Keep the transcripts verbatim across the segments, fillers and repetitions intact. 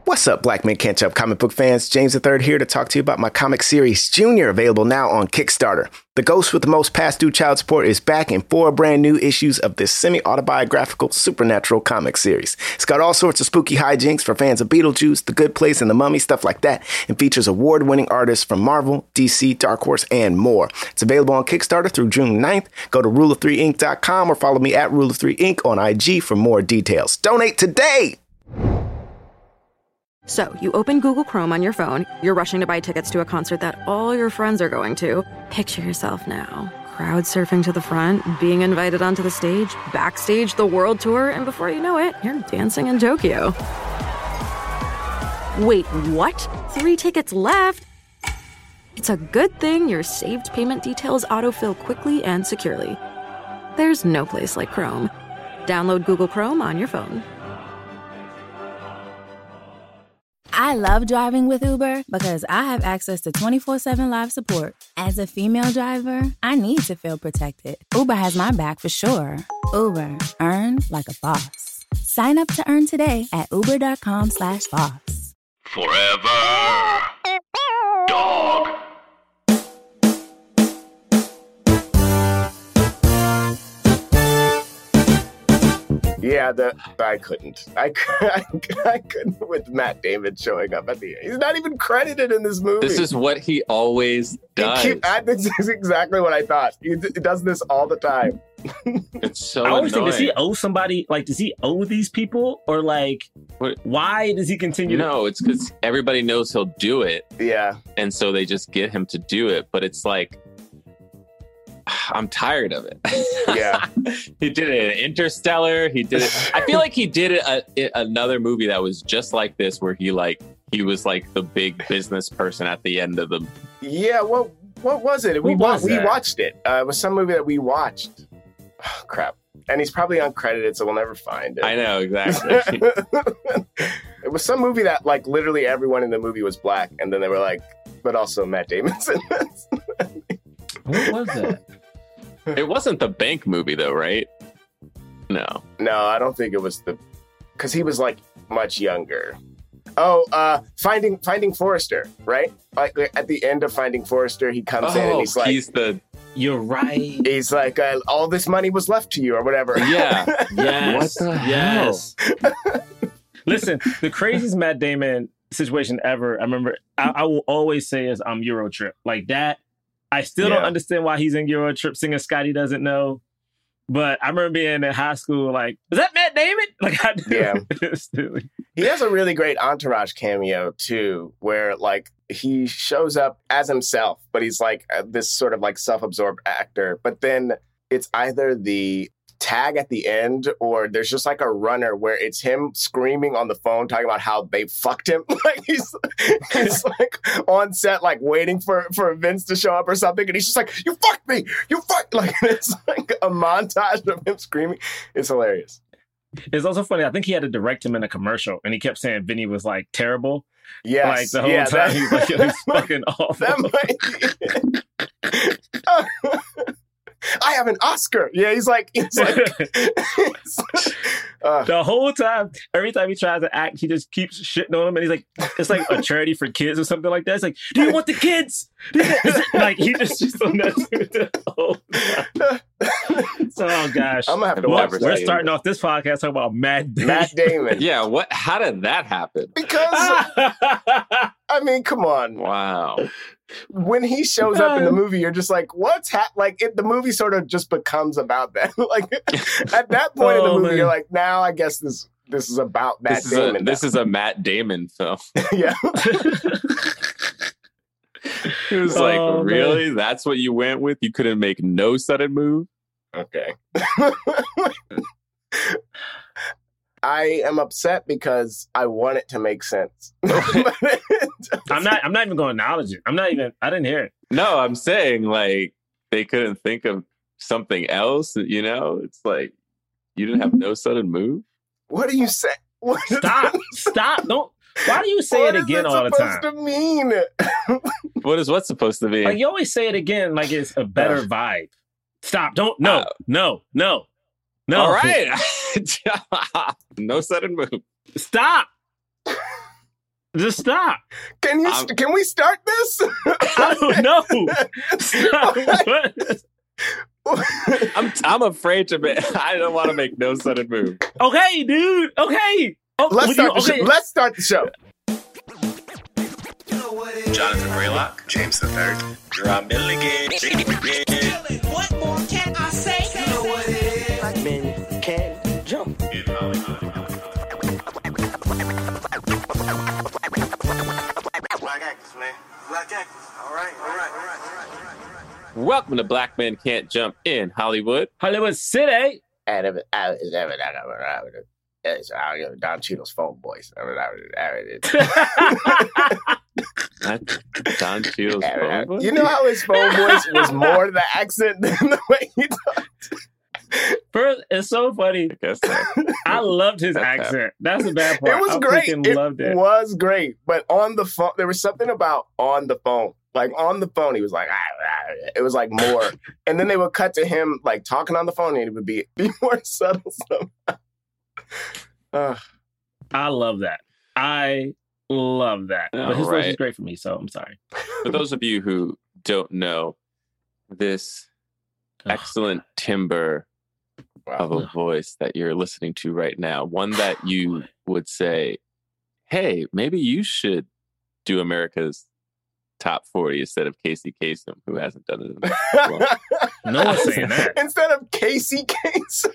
What's up, Black Men Can't Jump comic book fans? James the Third here to talk to you about my comic series, Junior, available now on Kickstarter. The ghost with the most past due child support is back in four brand new issues of this semi-autobiographical supernatural comic series. It's got all sorts of spooky hijinks for fans of Beetlejuice, The Good Place, and The Mummy, stuff like that, and features award-winning artists from Marvel, D C, Dark Horse, and more. It's available on Kickstarter through June ninth. Go to rule of three ink dot com or follow me at rule of three ink on I G for more details. Donate today! So, you open Google Chrome on your phone, you're rushing to buy tickets to a concert that all your friends are going to. Picture yourself now, crowd surfing to the front, being invited onto the stage, backstage the world tour, and before you know it, you're dancing in Tokyo. Wait, what? Three tickets left? It's a good thing your saved payment details autofill quickly and securely. There's no place like Chrome. Download Google Chrome on your phone. I love driving with Uber because I have access to twenty-four seven live support. As a female driver, I need to feel protected. Uber has my back for sure. Uber, earn like a boss. Sign up to earn today at uber.com slash boss. Forever Dog. Yeah, the I couldn't. I, I, I couldn't with Matt Damon showing up at the end. He's not even credited in this movie. This is what he always does. He keep, I, this is exactly what I thought. He, he does this all the time. It's so I always annoying. think, does he owe somebody? Like, does he owe these people? Or, like, What? why does he continue? No, it's because everybody knows he'll do it. Yeah. And so they just get him to do it. But it's like, I'm tired of it. Yeah. He did it in Interstellar. He did it. I feel like he did it uh, in another movie that was just like this, where he like he was like the big business person at the end of the. Yeah. What What was it? We What was we that? watched it. Uh, it was some movie that we watched. Oh, crap. And he's probably uncredited, so we'll never find it. I know exactly. It was some movie that like literally everyone in the movie was black, and then they were like, but also Matt Damon's in this. What was that? It wasn't the bank movie though, right? No. No, I don't think it was the, because he was like much younger. Oh, uh, Finding Finding Forrester, right? Like at the end of Finding Forrester, he comes in and Oh, he's like, he's the You're right. he's like, uh, all this money was left to you, or whatever. yeah. Yes. What the yes. Listen, the craziest Matt Damon situation ever, I remember, I, I will always say is um, Eurotrip. Like that, I still Yeah. don't understand why he's in Eurotrip singing Scotty Doesn't Know. But I remember being in high school, like, is that Matt Damon? Like, I do. Yeah. Instantly. He has a really great Entourage cameo too, where like he shows up as himself, but he's like uh, this sort of like self-absorbed actor. But then it's either the tag at the end, or there's just like a runner where it's him screaming on the phone talking about how they fucked him. Like he's he's like on set, like waiting for for Vince to show up or something, and he's just like, "You fucked me, you fucked." Like it's like a montage of him screaming. It's hilarious. It's also funny. I think he had to direct him in a commercial, and he kept saying Vinny was like terrible. Yes, Like the whole yeah, time that- he was like, "Yo, he's fucking awful." That might be. I have an Oscar. Yeah, he's like, he's like, he's, uh, The whole time, every time he tries to act, he just keeps shitting on him, and he's like, it's like a charity for kids or something like that. It's like, do you want the kids? Do you- is it- like he just just on that the whole time. Oh gosh, I'm gonna have to Well, watch we're that. starting off this podcast talking about Matt Damon. Matt Damon. Yeah, what? How did that happen? Because I mean, come on. Wow. When he shows up in the movie, you're just like, what's hap Like it, the movie sort of just becomes about that. Like at that point in the Oh, movie, man. you're like, now I guess this this is about Matt This is Damon. a this is a Matt Damon film. yeah. It was like, Oh, man. really? That's what you went with? You couldn't make no sudden move? Okay. I am upset because I want it to make sense. I'm not. I'm not even going to acknowledge it. I'm not even. I didn't hear it. No, I'm saying like they couldn't think of something else, you know? It's like you didn't have no sudden move. What do you say? What Stop. Stop. Don't. Why do you say what it is again it all the supposed time? to mean? What is what's supposed to be? Like you always say it again, like it's a better vibe. Stop. Don't. No. Uh, no. No. No. All right. No sudden move. Stop. Just stop. Can you? I'm- can we start this? I don't know. Stop. I'm I'm afraid to make. I don't want to make no sudden move. Okay, dude. Okay. Oh, Let's would start. you- The okay. show. Let's start the show. Jonathan Braylock, James the Third, Rob Milligan. What more can I say? You know what it is. Black men can't jump. Black actors, man. Black actors. All right, all right, all right, all right, all right. Welcome to Black Men Can't Jump in Hollywood. Hollywood City. And if it, I, it's ever that it's uh, Don Cheadle's phone voice. That's Don Cheadle's phone voice? You know how his phone voice was more the accent than the way he talked. First, it's so funny. I guess so. I loved his That's accent. That's the bad part. It was I great. freaking It loved it. was great. But on the phone, there was something about on the phone. Like on the phone, he was like, ah, ah. It was like more. And then they would cut to him like talking on the phone, and it would be, be more subtle somehow. Uh, I love that. I love that. All but his voice right. is great for me, so I'm sorry. For those of you who don't know, this excellent timbre of a voice that you're listening to right now, one that you would say, hey, maybe you should do America's top forty instead of Casey Kasem, who hasn't done it in a long. No one's saying that. Instead of Casey Kasem.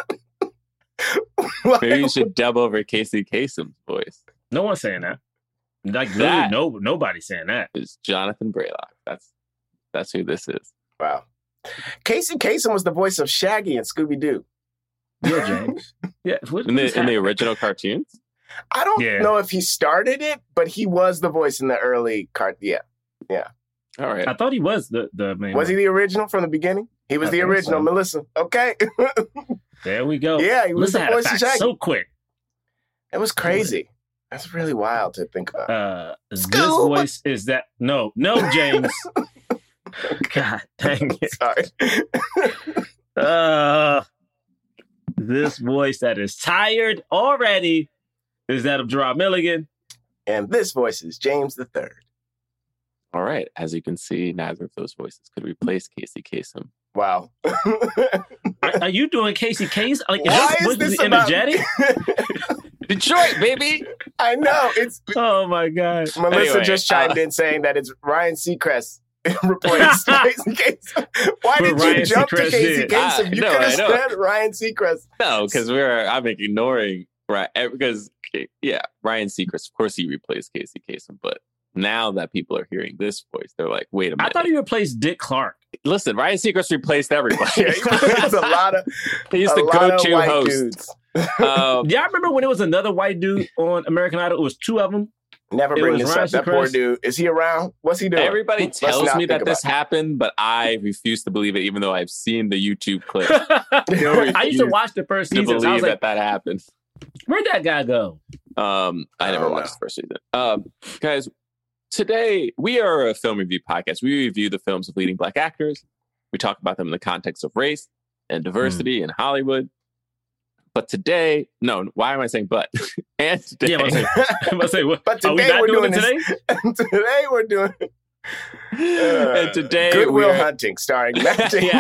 Maybe you should dub over Casey Kasem's voice. No one's saying that. Like literally, That- no, nobody's saying that. It's Jonathan Braylock. That's that's who this is. Wow. Casey Kasem was the voice of Shaggy and Scooby-Doo. Yeah, James. Yeah, what, In what is the in the happening? original cartoons? I don't Yeah. know if he started it, but he was the voice in the early cart. Yeah. All right. I thought he was the the main. Was he one. the original from the beginning? He was I the think original, so. Melissa. Okay. There we go. Yeah, he was Listen, the had a voice of fact Shaggy. so quick. It was crazy. That's really wild to think about. Uh, this Scoob. voice is that no, no, James. God dang it. Sorry. Uh, this voice that is tired already is that of Gerard Milligan. And this voice is James the Third. All right. As you can see, neither of those voices could replace Casey Kasem. Wow. Are, are you doing Casey Case? Like, Why is is this, this was about... energetic? Detroit, baby. I know. It's Oh my god! Melissa Anyway, just chimed uh, in saying that it's Ryan Seacrest replaced Casey Kasem. Why But did you Ryan jump to Seacrest Casey did. Kasem? Ah, You no, could I have know. said Ryan Seacrest. No, because we're I'm ignoring right because yeah, Ryan Seacrest. Of course, he replaced Casey Kasem, but now that people are hearing this voice, they're like, wait a I minute. thought he replaced Dick Clark. Listen, Ryan Seacrest replaced everybody. Yeah, it's a lot of He's a the lot of go-to white host. dudes. Um, Yeah, I remember when it was another white dude on American Idol. It was two of them. Never It bring was this Ryan up. That poor Seacrest. dude. Is he around? What's he doing? everybody Let's tells not me that think this about happened, but I refuse to believe it, even though I've seen the YouTube clip I used to watch the first to season. I believe was like, that that happened. where'd that guy go? Um, I I never don't watched know. the first season. Um, guys, today we are a film review podcast. We review the films of leading Black actors. We talk about them in the context of race and diversity Hmm. in Hollywood. But today, no, why am I saying but? and today, Yeah, I'm gonna say, I'm gonna say what? But Are we today not we're doing, doing it today? this. Today we're doing and today Goodwill we're, Hunting, starring Matt Damon.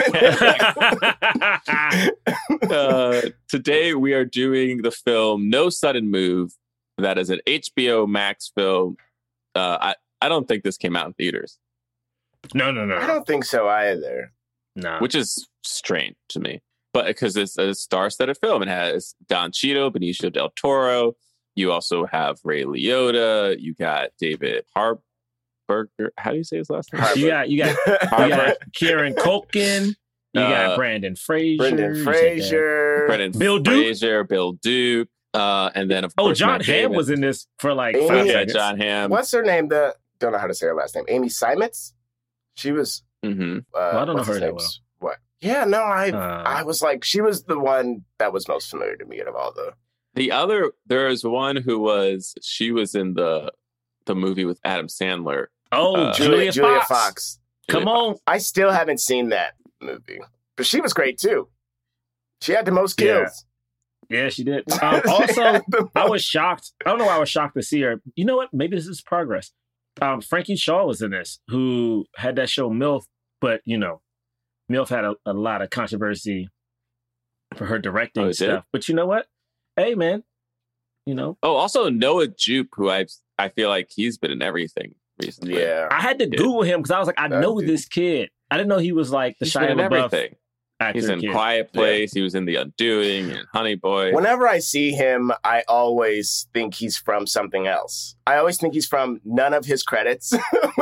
uh, today we are doing the film No Sudden Move. That is an H B O Max film. Uh, I, I don't think this came out in theaters, no, no, no, I no. don't think so either. no. which is strange to me. But because it's a star-studded film, it has Don Cheadle, Benicio del Toro. You also have Ray Liotta. You got David Harburger. How do you say his last name? You got, you got, you got Kieran Culkin. You Uh, got Brandon Fraser. Brendan you Fraser. Brendan Bill Duke? Fraser, Bill Duke, uh, and then of Oh, course John Matt Hamm Damon. was in this for like Amy- five Yeah, seconds. John Hamm. What's her name? The don't know how to say her last name. Amy Simons. She was. hmm Uh, Well, I don't know what's her his that name? well. What? Yeah, no, I Uh, I was like, she was the one that was most familiar to me out of all the. The other, there is one who was she was in the the movie with Adam Sandler. Oh, Uh, Julia, Julia Fox. Fox. Come on. I still haven't seen that movie, but she was great too. She had the most Yeah. kills. Yeah, she did. Um, also, I was shocked. I don't know why I was shocked to see her. You know what? Maybe this is progress. Um, Frankie Shaw was in this, who had that show MILF, but, you know, MILF had a, a lot of controversy for her directing Oh, stuff. But you know what? Hey, man, you know. Oh, also Noah Jupe, who I I feel like he's been in everything recently. Yeah. I had to Yeah. Google him because I was like, I That know dude. this kid. I didn't know he was like the He's Shia been in LaBeouf everything. actor He's in kid. Quiet Place. He was in The Undoing and Honey Boy. Whenever I see him, I always think he's from something else. I always think he's from none of his credits.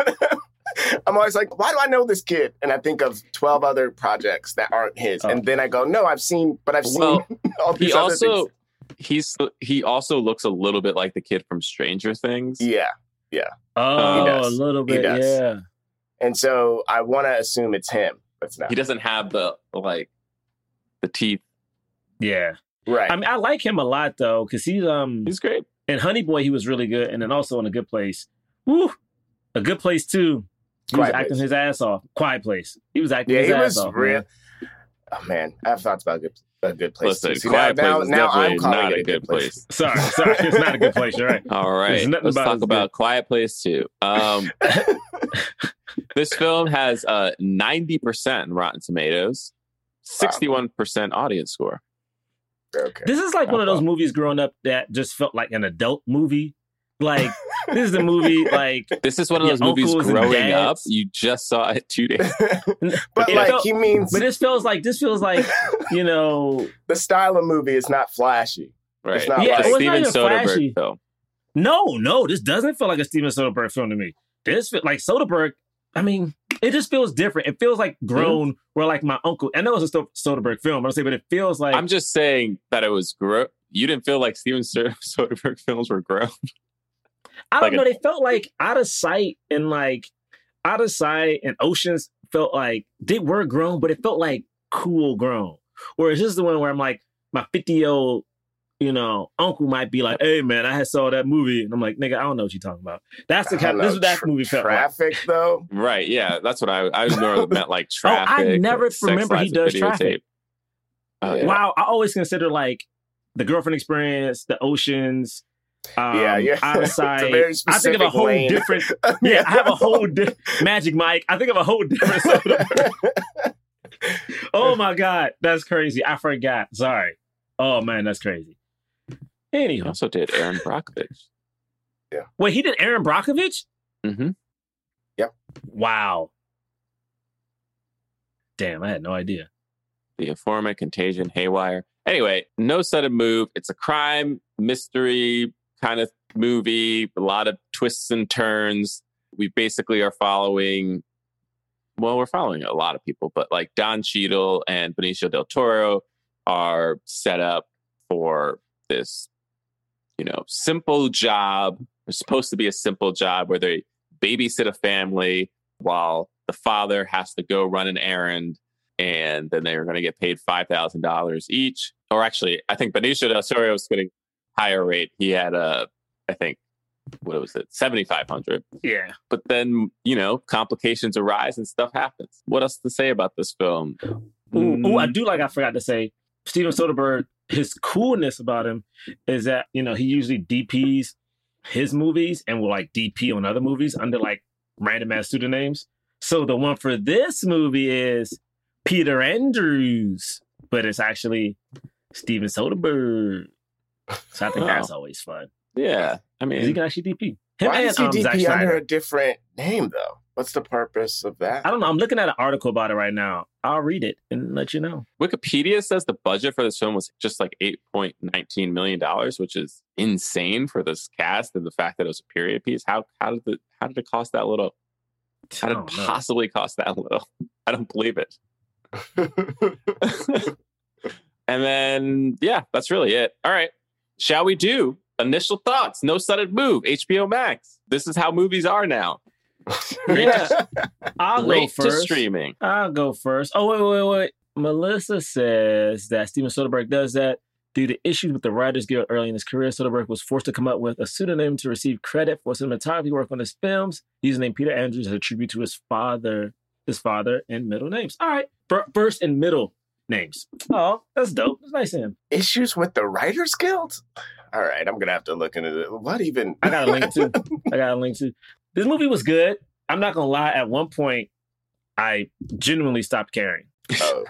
I'm always like, why do I know this kid? And I think of twelve other projects that aren't his. Oh. And then I go, no, I've seen, but I've seen Well, all these he other also things. he's he also looks a little bit like the kid from Stranger Things. Yeah. Oh, He does. a little He bit, does. yeah. And so I want to assume it's him. But it's not. He doesn't have the like the teeth. Yeah. Right. I mean, I like him a lot, though, because he's, um, He's great. in Honey Boy, he was really good. And then also in A Good Place. Woo! A Good Place, too. He Quiet was acting Place. his ass off. Quiet Place. He was acting yeah, his he ass was off. real. man. Oh, man. I have thoughts about a good, a good place. Listen, too. See, Quiet now, Place is now, now I'm definitely calling not it a good place. Sorry, sorry. It's not a good place. You're right. All right, There's nothing let's about talk it about good. Quiet Place two. Um, this film has a ninety percent Rotten Tomatoes, sixty-one percent audience score. Okay. This is like one of those movies growing up that just felt like an adult movie. Like, this is a movie, like, This is one of Yeah, those movies uncles and growing up. dads. You just saw it two days. but It like felt- he means but this feels like, this feels like, you know, the style of movie is not flashy. Right. It's not Yeah, like it was Steven not even Soderbergh flashy. film. no, no, this doesn't feel like a Steven Soderbergh film to me. This feel like Soderbergh, I mean, it just feels different. It feels like grown, where like my uncle, I know it's a Sto- Soderbergh film, I'm say, but it feels like, I'm just saying that it was gross. You didn't feel like Steven Soder- Soderbergh films were grown. I don't like know, a- they felt like Out of Sight and like, Out of Sight and Oceans felt like, they were grown, but it felt like cool grown. Whereas this is the one where I'm like, my fifty-year-old, you know, uncle might be like, hey, man, I had saw that movie. And I'm like, nigga, I don't know what you're talking about. That's the I kind don't this is know, what that tra- movie felt like. Traffic, though. Right. Yeah. That's what I I was more meant like Oh, I Traffic. never or Sex, remember he Lies, and does Videotape. Traffic. Oh, yeah. Wow, I always consider like the Girlfriend Experience, the Oceans, um, Yeah, yeah. Out of It's a Sight. very I think of a specific whole lane. different. Yeah, I have a whole di- Magic Mike. I think of a whole different. Soderbergh. Oh my God, that's crazy. I forgot. Sorry. Oh man, that's crazy. He Anywho, also did Aaron Brockovich. wait, he did Aaron Brockovich? Mm-hmm. Wow. Damn, I had no idea. The Informant, Contagion, Haywire. Anyway, No Sudden Move. It's a crime mystery kind of movie. A lot of twists and turns. We basically are following, well, we're following a lot of people, but like Don Cheadle and Benicio del Toro are set up for this, you know, simple job. It's supposed to be a simple job where they babysit a family while the father has to go run an errand. And then they're going to get paid five thousand dollars each. Or actually, I think Benicio del Toro was getting higher rate. He had a, I think, what was it, seventy-five hundred dollars. Yeah. But then, you know, complications arise and stuff happens. What else to say about this film? Ooh, ooh, I do like I forgot to say, Steven Soderbergh, his coolness about him is that, you know, he usually D Ps his movies and will like D P on other movies under like random ass pseudonyms. So the one for this movie is Peter Andrews, but it's actually Steven Soderbergh. So I think Oh. that's always fun. Yeah. I 'Cause he mean, can actually D P. Him Why and does he um, Zack D P under Snyder. a different name, though? What's the purpose of that? I don't know. I'm looking at an article about it right now. I'll read it and let you know. Wikipedia says the budget for this film was just like eight point one nine million dollars, which is insane for this cast and the fact that it was a period piece. How how did the how did it cost that little? How I did it don't know. possibly cost that little? I don't believe it. And then, yeah, that's really it. All right. Shall we do initial thoughts? No Sudden Move, H B O Max. This is how movies are now. Yeah. I'll go Great to first. streaming. I'll go first. Oh, wait, wait, wait. Melissa says that Steven Soderbergh does that. Due to issues with the Writers Guild early in his career, Soderbergh was forced to come up with a pseudonym to receive credit for cinematography work on his films. Username Peter Andrews as a tribute to his father, his father and middle names. All right. Fir- First and middle. names. Oh, that's dope. That's nice of him. Issues with the Writers Guild? All right, I'm gonna have to look into it. What even? I got a link to. I got a link to. This movie was good. I'm not gonna lie. At one point, I genuinely stopped caring. Oh.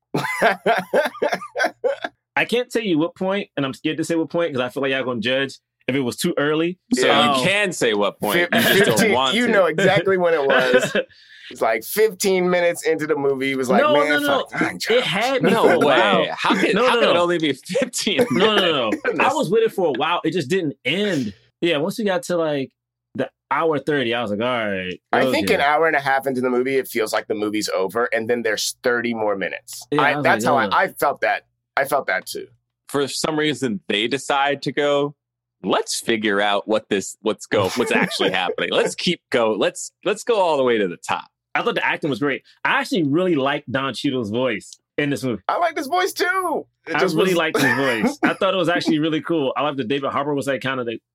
I can't tell you what point, and I'm scared to say what point because I feel like y'all gonna judge if it was too early. So Um, you can say what point. You just fifteen, don't want you to. know exactly when it was. It's like fifteen minutes into the movie. He was like, no, man, no, no. fuck. I ain't trying It had me No for a way. while. How can, No, how no, can it no. only be fifteen? No, no, no. Goodness. I was with it for a while. It just didn't end. Yeah, once we got to like the hour thirty, I was like, all right. I okay. think an hour and a half into the movie, it feels like the movie's over, and then there's thirty more minutes. Yeah, I I, was that's like, how oh. I, I felt that. I felt that too. For some reason, they decide to go, let's figure out what this, what's go, what's actually happening. Let's keep go. Let's, let's go all the way to the top. I thought the acting was great. I actually really liked Don Cheadle's voice in this movie. I like this voice too. It I just really was- liked his voice. I thought it was actually really cool. I liked that David Harbour was like kind of the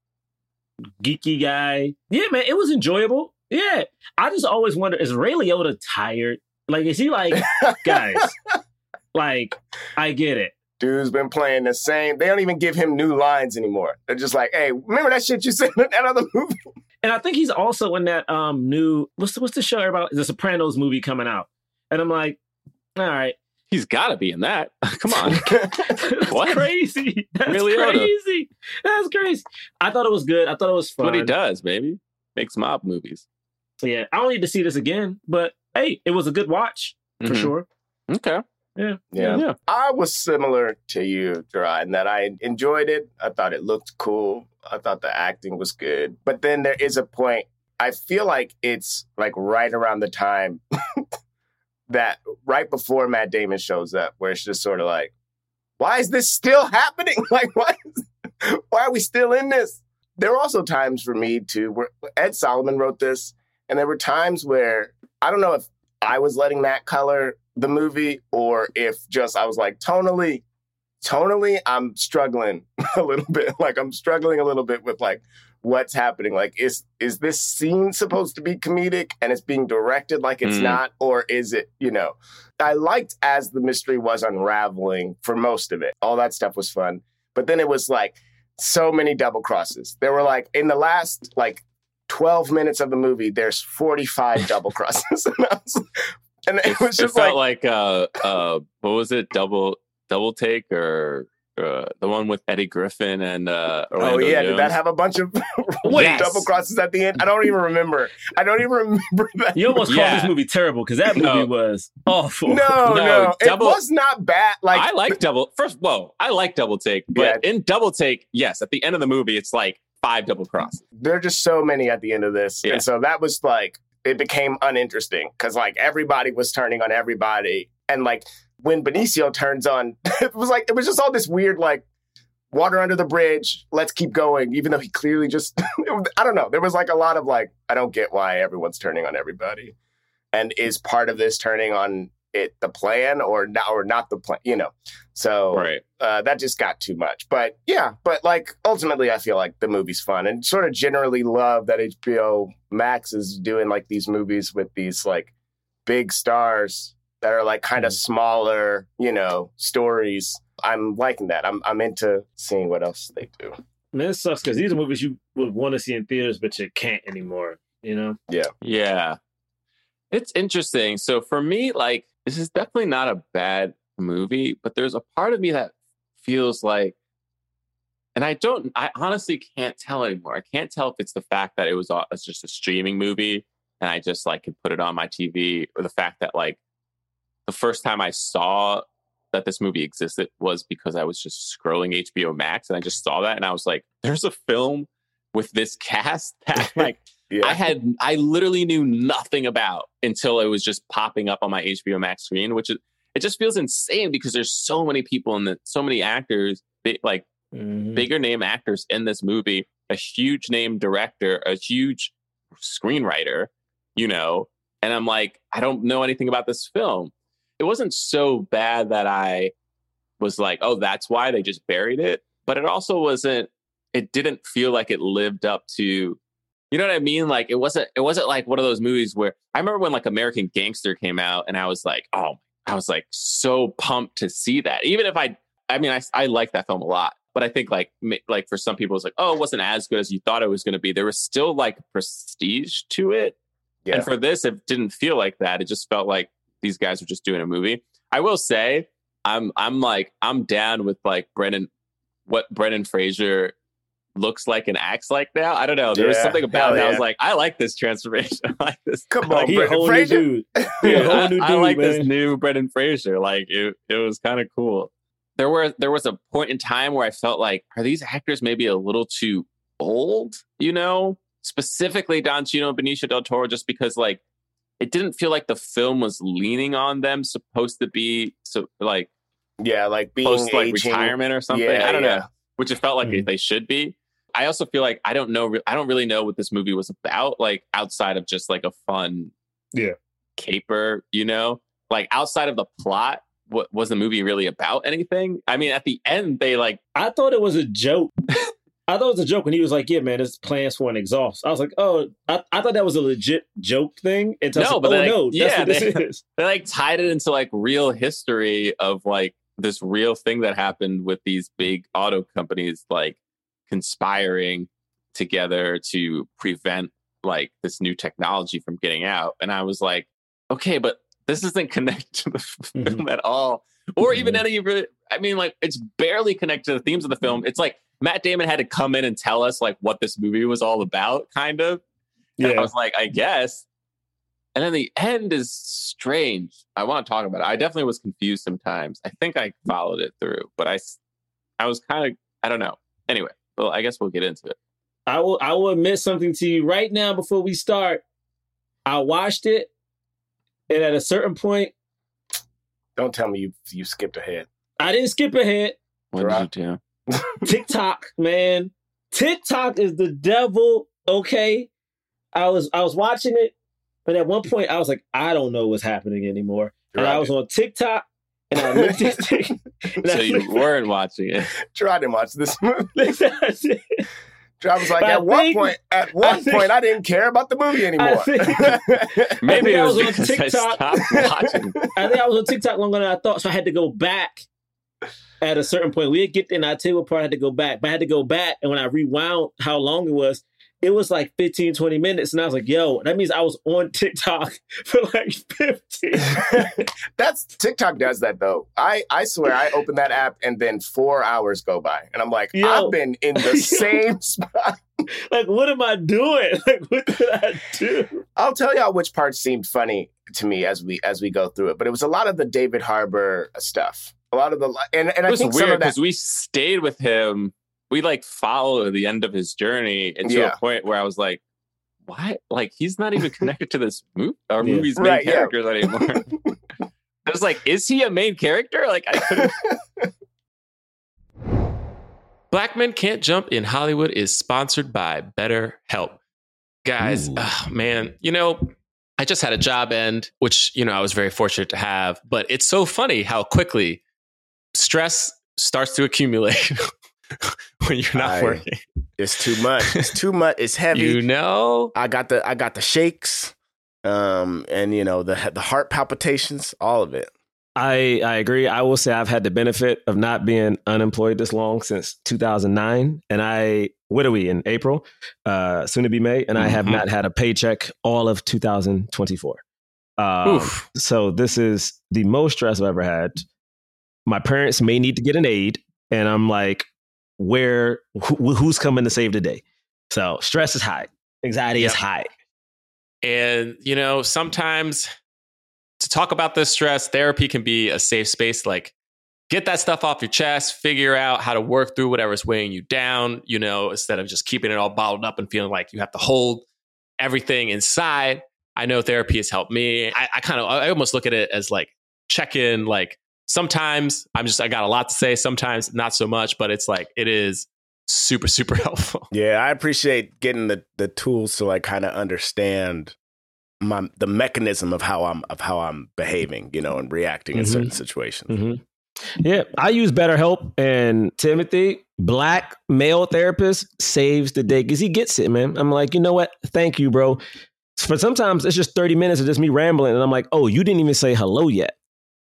geeky guy. Yeah, man, it was enjoyable. Yeah. I just always wonder, is Ray Liotta tired? Like, is he like, guys, like, I get it. Dude's been playing the same. They don't even give him new lines anymore. They're just like, hey, remember that shit you said in that other movie? And I think he's also in that um new, what's the, what's the show about? The Sopranos movie coming out. And I'm like, all right. He's got to be in that. Come on. That's What? crazy. That's Ray Liotta. crazy. That's crazy. I thought it was good. I thought it was That's fun. what he does, baby. Makes mob movies. So yeah, I don't need to see this again, but hey, it was a good watch for Mhm. sure. Okay. Yeah. Yeah. Yeah. I was similar to you, Gerard, in that I enjoyed it. I thought it looked cool. I thought the acting was good. But then there is a point, I feel like it's like right around the time that right before Matt Damon shows up, where it's just sort of like, why is this still happening? Like, why, is, why are we still in this? There were also times for me too, where Ed Solomon wrote this, and there were times where I don't know if I was letting that color the movie or if just I was like, tonally, tonally, I'm struggling a little bit. Like, I'm struggling a little bit with like what's happening. Like, is is this scene supposed to be comedic and it's being directed like it's Mm. not? Or is it, you know, I liked as the mystery was unraveling for most of it. All that stuff was fun. But then it was like so many double crosses. There were like in the last like twelve minutes of the movie, there's forty-five double crosses. and, I was, and it was It just felt like, like, uh, uh, what was it? Double, double take or uh, the one with Eddie Griffin and uh, oh Orlando yeah, did Jones? that have a bunch of Yes. double crosses at the end? I don't even remember. I don't even remember that. You almost Yeah. called this movie terrible because that movie No. was awful. No, no, No, double- it was not bad. Like, I like double. First, whoa, I like double take, but in double take, yes, at the end of the movie, it's like five double crosses. there are just so many at the end of this. Yeah. And so that was like, it became uninteresting because like everybody was turning on everybody. And like when Benicio turns on, it was like, it was just all this weird, like, water under the bridge, let's keep going, even though he clearly just, I don't know. There was like a lot of like, I don't get why everyone's turning on everybody. And is part of this turning on it the plan or not, or not the plan, you know? So Right. uh, that just got too much. But yeah, but like ultimately I feel like the movie's fun and sort of generally love that H B O Max is doing like these movies with these like big stars that are like kind of smaller, you know, stories. I'm liking that. I'm I'm into seeing what else they do. Man, it sucks because these are movies you would want to see in theaters, but you can't anymore. You know? Yeah. It's interesting. So for me, like, this is definitely not a bad movie, but there's a part of me that feels like, and I don't, I honestly can't tell anymore. I can't tell if it's the fact that it was all, it's just a streaming movie and I just like could put it on my T V, or the fact that like the first time I saw that this movie existed was because I was just scrolling H B O Max and I just saw that and I was like, there's a film with this cast that like Yeah. I had I literally knew nothing about until it was just popping up on my H B O Max screen, which is it just feels insane because there's so many people in the so many actors, big, like Mhm. bigger name actors in this movie, a huge name director, a huge screenwriter, you know, and I'm like, I don't know anything about this film. It wasn't so bad that I was like, oh, that's why they just buried it. But it also wasn't, it didn't feel like it lived up to, you know what I mean? Like it wasn't, it wasn't like one of those movies where I remember when like American Gangster came out and I was like, oh, I was like so pumped to see that. Even if I, I mean, I, I like that film a lot, but I think like, like for some people it's like, oh, it wasn't as good as you thought it was going to be. There was still like prestige to it. Yeah. And for this, it didn't feel like that. It just felt like these guys were just doing a movie. I will say, I'm, I'm like, I'm down with like Brendan, what Brendan Fraser looks like and acts like now. I don't know. There yeah, was something about it. Yeah. I was like, I like this transformation. I like this. Come on, he Brendan a whole Fraser. New dude. He a whole new dude, I, I like man. this new Brendan Fraser. Like it, it was kind of cool. There were there was a point in time where I felt like, are these actors maybe a little too old? You know, specifically Don Cheadle and Benicio del Toro, just because like it didn't feel like the film was leaning on them. Supposed to be so like yeah, like being post like aging. retirement or something. Yeah, I don't yeah. know, which it felt like mm-hmm. they should be. I also feel like I don't know. I don't really know what this movie was about, like outside of just like a fun, yeah, caper. You know, like outside of the plot, what was the movie really about? Anything? I mean, at the end, they like. I thought it was a joke. I thought it was a joke when he was like, "Yeah, man, it's plans for an exhaust." I was like, "Oh, I, I thought that was a legit joke thing." Until no, I said, but oh, like, no, that's yeah, what this they, is. They like tied it into like real history of like this real thing that happened with these big auto companies, like conspiring together to prevent like this new technology from getting out. And I was like, okay, but this isn't connected to the film mm-hmm. at all. Or mm-hmm. even any, I mean, like it's barely connected to the themes of the film. It's like Matt Damon had to come in and tell us like what this movie was all about, kind of. And yeah. I was like, I guess. And then the end is strange. I want to talk about it. I definitely was confused sometimes. I think I followed it through, but I, I was kind of, I don't know. Anyway, well, I guess we'll get into it. I will I will admit something to you right now before we start. I watched it, and at a certain point... Don't tell me you you skipped ahead. I didn't skip ahead. What did you do? TikTok, man. TikTok is the devil, okay? I was I was watching it, but at one point I was like, I don't know what's happening anymore. You're and right. I was on TikTok, and I looked at it. So you weren't watching it. Try to watch this movie. I was like, but at I one think, point, at one I think, point, I didn't care about the movie anymore. Think, Maybe it was, was on TikTok. I stopped watching. I think I was on TikTok longer than I thought, so I had to go back at a certain point. We didn't get in. I tell you what part I had to go back, but I had to go back, and when I rewound how long it was, it was like fifteen, twenty minutes, and I was like, yo, that means I was on TikTok for like fifteen. That's TikTok does that though. I, I swear I opened that app and then four hours go by and I'm like, yo, I've been in the same spot. Like, what am I doing? Like, what did I do? I'll tell y'all which parts seemed funny to me as we as we go through it, but it was a lot of the David Harbour stuff. A lot of the and, and it was I think weird because we stayed with him. We like follow the end of his journey and to yeah. a point where I was like, what? Like, he's not even connected to this movie or yeah. movie's main right, characters yeah. anymore. I was like, is he a main character? Like, I couldn't. Black Men Can't Jump in Hollywood is sponsored by BetterHelp. Guys, oh, man, you know, I just had a job end, which, you know, I was very fortunate to have. But it's so funny how quickly stress starts to accumulate. When you're not I, working, it's too much. It's too much. It's heavy. You know, I got the I got the shakes, um, and you know the the heart palpitations, all of it. I I agree. I will say I've had the benefit of not being unemployed this long since two thousand nine, and I what are we in April, uh, soon to be May, and mm-hmm. I have not had a paycheck all of two thousand twenty-four. Um, so this is the most stress I've ever had. My parents may need to get an aid, and I'm like, where who, who's coming to save the day? So stress is high, anxiety yep. is high, and you know sometimes to talk about this stress, therapy can be a safe space. Like, get that stuff off your chest, figure out how to work through whatever's weighing you down. You know, instead of just keeping it all bottled up and feeling like you have to hold everything inside. I know therapy has helped me. I, I kind of I almost look at it as like check in, like. Sometimes I'm just, I got a lot to say. Sometimes not so much, but it's like, it is super, super helpful. Yeah. I appreciate getting the, the tools to like kind of understand my, the mechanism of how I'm, of how I'm behaving, you know, and reacting mm-hmm. in certain situations. Mm-hmm. Yeah. I use BetterHelp, and Timothy, Black male therapist, saves the day because he gets it, man. I'm like, you know what? Thank you, bro. For sometimes it's just thirty minutes of just me rambling. And I'm like, oh, you didn't even say hello yet.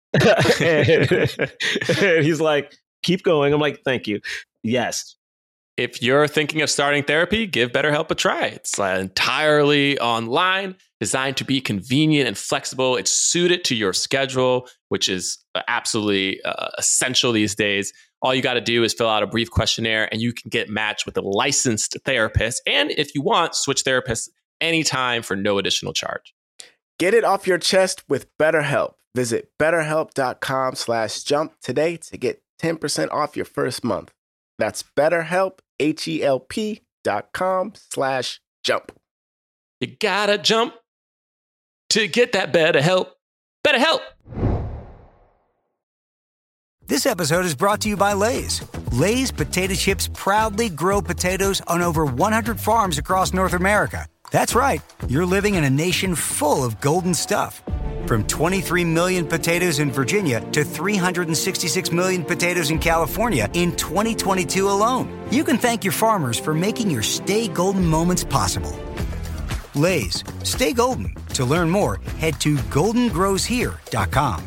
and, and he's like, keep going. I'm like, thank you. Yes. If you're thinking of starting therapy, give BetterHelp a try. It's uh, entirely online, designed to be convenient and flexible. It's suited to your schedule, which is absolutely uh, essential these days. All you got to do is fill out a brief questionnaire and you can get matched with a licensed therapist. And if you want, switch therapists anytime for no additional charge. Get it off your chest with BetterHelp. Visit betterhelp.com slash jump today to get ten percent off your first month. That's BetterHelp, H-E-L-P dot com slash jump. You gotta jump to get that BetterHelp. BetterHelp. This episode is brought to you by Lay's. Lay's potato chips proudly grow potatoes on over one hundred farms across North America. That's right. You're living in a nation full of golden stuff. From twenty-three million potatoes in Virginia to three hundred sixty-six million potatoes in California in twenty twenty-two alone. You can thank your farmers for making your Stay Golden moments possible. Lay's, stay golden. To learn more, head to golden grows here dot com.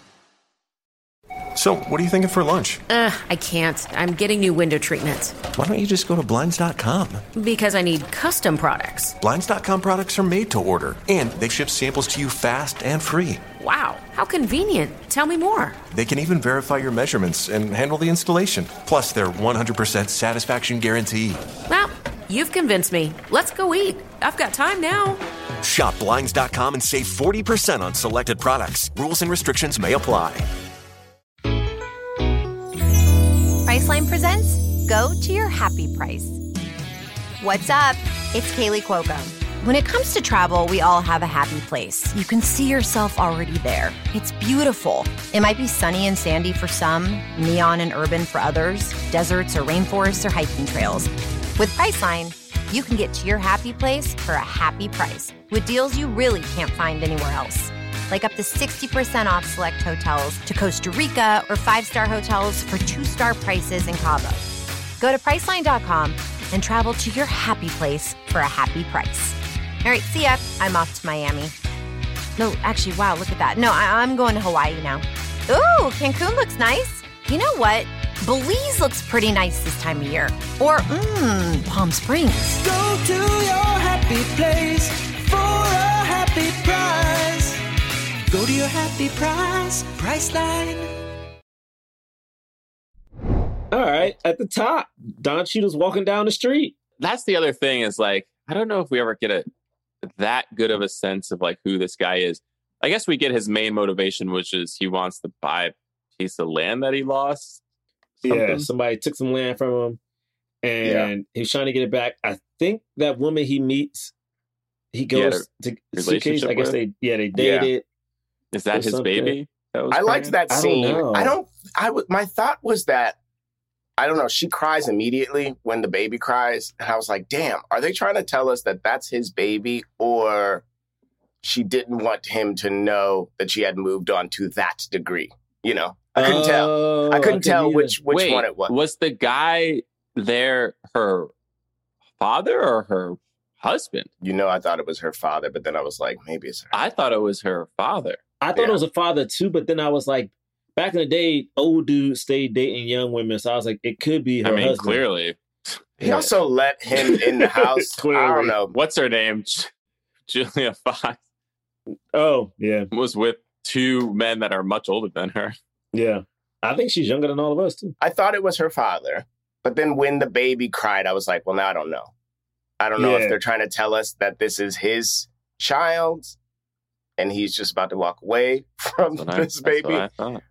So, what are you thinking for lunch? Uh, I can't. I'm getting new window treatments. Why don't you just go to Blinds dot com? Because I need custom products. Blinds dot com products are made to order, and they ship samples to you fast and free. Wow, how convenient. Tell me more. They can even verify your measurements and handle the installation. Plus, their one hundred percent satisfaction guarantee. Well, you've convinced me. Let's go eat. I've got time now. Shop Blinds dot com and save forty percent on selected products. Rules and restrictions may apply. Priceline presents Go to Your Happy Price. What's up? It's Kaylee Cuoco. When it comes to travel, we all have a happy place. You can see yourself already there. It's beautiful. It might be sunny and sandy for some, neon and urban for others, deserts or rainforests or hiking trails. With Priceline, you can get to your happy place for a happy price with deals you really can't find anywhere else. Like up to sixty percent off select hotels to Costa Rica or five-star hotels for two-star prices in Cabo. Go to Priceline dot com and travel to your happy place for a happy price. All right, see ya. I'm off to Miami. No, actually, wow, look at that. No, I- I'm going to Hawaii now. Ooh, Cancun looks nice. You know what? Belize looks pretty nice this time of year. Or, mmm, Palm Springs. Go to your happy place for a happy price. Go to your happy price, Priceline. All right, at the top, Don Cheadle's walking down the street. That's the other thing is like, I don't know if we ever get a that good of a sense of like who this guy is. I guess we get his main motivation, which is he wants to buy a piece of land that he lost. Something. Yeah, somebody took some land from him and yeah. he's trying to get it back. I think that woman he meets, he goes to suitcase. I guess with? they, yeah, they dated. Yeah. Is that his something. baby? That was I liked that scene. I don't, I don't I w- my thought was that, I don't know, she cries immediately when the baby cries. And I was like, damn, are they trying to tell us that that's his baby? Or she didn't want him to know that she had moved on to that degree? You know, I couldn't oh, tell. I couldn't I tell which, which Wait, one it was. Was the guy there her father or her husband? You know, I thought it was her father, but then I was like, maybe it's her. I thought it was her father. I thought yeah. it was a father too, but then I was like, back in the day, old dudes stayed dating young women, so I was like, it could be her I mean, husband. Clearly. He yeah. also let him in the house. I don't know. What's her name? Julia Fox. Oh, yeah. Was with two men that are much older than her. Yeah. I think she's younger than all of us, too. I thought it was her father, but then when the baby cried, I was like, well, now I don't know. I don't know yeah. if they're trying to tell us that this is his child and he's just about to walk away from this I, baby.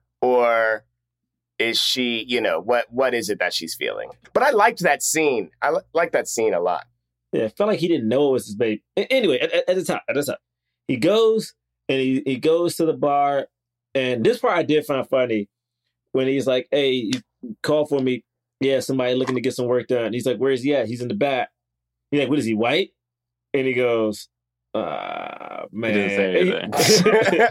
Or is she, you know, what what is it that she's feeling? But I liked that scene. I li- liked that scene a lot. Yeah, it felt like he didn't know it was his baby. Anyway, at, at the top, at the top, he goes and he, he goes to the bar. And this part I did find funny when he's like, hey, you call for me. Yeah, somebody looking to get some work done. He's like, where's he at? He's in the back. He's like, what is he, white? And he goes, ah, man. He didn't say anything.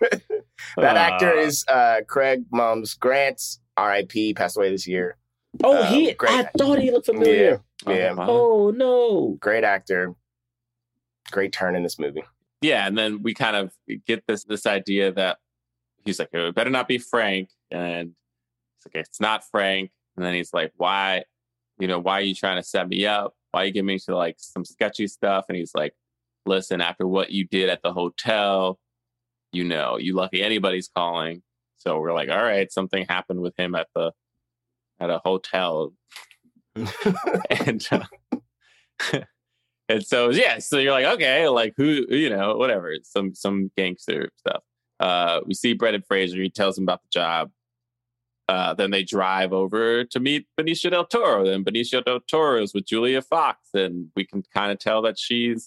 That uh, actor is uh, Craig Mums Grant, R I P, passed away this year. Oh, um, he, I actor. thought he looked familiar. Yeah. yeah. Oh, no. Great actor. Great turn in this movie. Yeah, and then we kind of get this this idea that he's like, it better not be Frank. And he's like, it's not Frank. And then he's like, why, you know, why are you trying to set me up? Why are you getting me to like some sketchy stuff? And he's like, listen, after what you did at the hotel, you know, you lucky anybody's calling. So we're like, all right, something happened with him at the at a hotel. and uh, and so yeah, so you're like, okay, like who, you know, whatever, some some gangster stuff. Uh, we see Brendan Fraser. He tells him about the job. Uh, then they drive over to meet Benicio del Toro. Then Benicio del Toro is with Julia Fox, and we can kind of tell that she's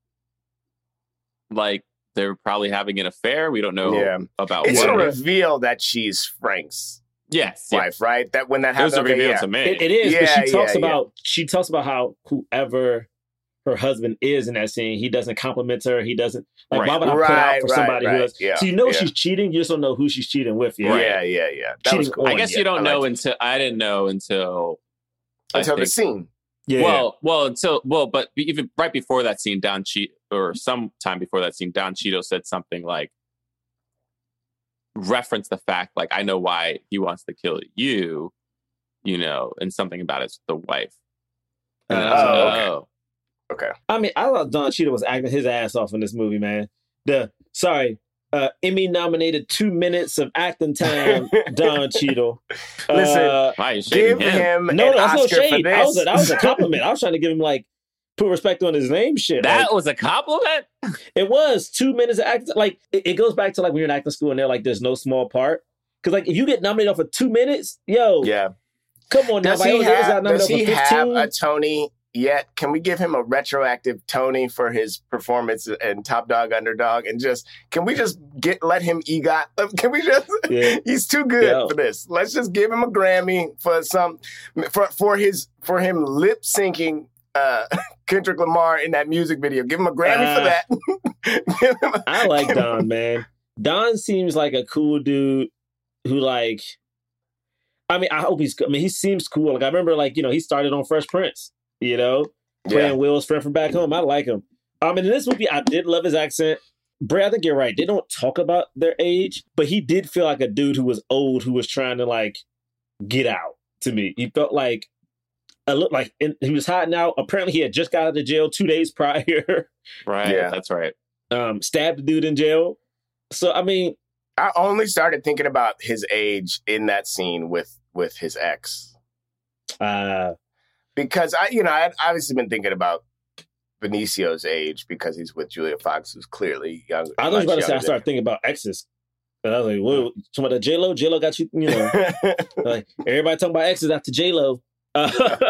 like they're probably having an affair. We don't know Yeah. about It's what. a reveal that she's Frank's Yes, wife, yes. right? That when that It was happens, a okay, reveal yeah. to me. It, it is, Yeah, but she talks yeah, yeah. about she talks about how whoever her husband is in that scene, he doesn't compliment her. He doesn't like. Right. Why would I put Right, out for right, somebody who right. does? Yeah, So you know yeah. she's cheating. You just don't know who she's cheating with yet. Yeah, yeah, yeah. That was Cheating cool. on I guess yet. you don't I know liked until I didn't know until I until the think- scene. Yeah. Well, well, until well, but even right before that scene, Don Cheeto, or some time before that scene, Don Cheeto said something like, reference the fact, like, I know why he wants to kill you, you know, and something about it's the wife. And I was Uh, like, okay. oh, Okay. I mean, I thought Don Cheadle was acting his ass off in this movie, man. The sorry, uh, Emmy nominated two minutes of acting time, Don Cheadle. Listen, Uh, why are you shaking Give him? him no, an no, that's no Oscar for shade. this. That was, a, that was a compliment. I was trying to give him like put respect on his name. Shit, That Like, was a compliment. it was two minutes of acting. Like it, it goes back to like when you're in acting school and they're like, "There's no small part." Because like if you get nominated for two minutes, yo, Yeah. come on now. Does he Viola Davis got have, nominated does he for have fifteen. a Tony yet? Can we give him a retroactive Tony for his performance in Top Dog Underdog? And just, can we just get let him EGOT? Can we just, Yeah. he's too good Yeah. for this. Let's just give him a Grammy for some, for, for his, for him lip syncing uh, Kendrick Lamar in that music video. Give him a Grammy Uh, for that. Give him a- I like Don, man. Don seems like a cool dude who, like, I mean, I hope he's, I mean, he seems cool. Like, I remember, like, you know, he started on Fresh Prince, you know, playing Yeah. Will's friend from back home. I like him. Um, and in this movie, I did love his accent. Bray, I think you're right. They don't talk about their age, but he did feel like a dude who was old, who was trying to, like, get out to me. He felt like, a look like in, he was hiding out. Apparently, he had just got out of jail two days prior. Right. Yeah. That's right. um, stabbed the dude in jail. So, I mean, I only started thinking about his age in that scene with with his ex. uh, Because I, you know, I'd obviously been thinking about Benicio's age because he's with Julia Fox, who's clearly younger. I was much about to say, I younger started thinking about exes. And I was like, whoa, talking about J-Lo? J-Lo got you, you know. than- Like, everybody talking about exes after J-Lo. Uh,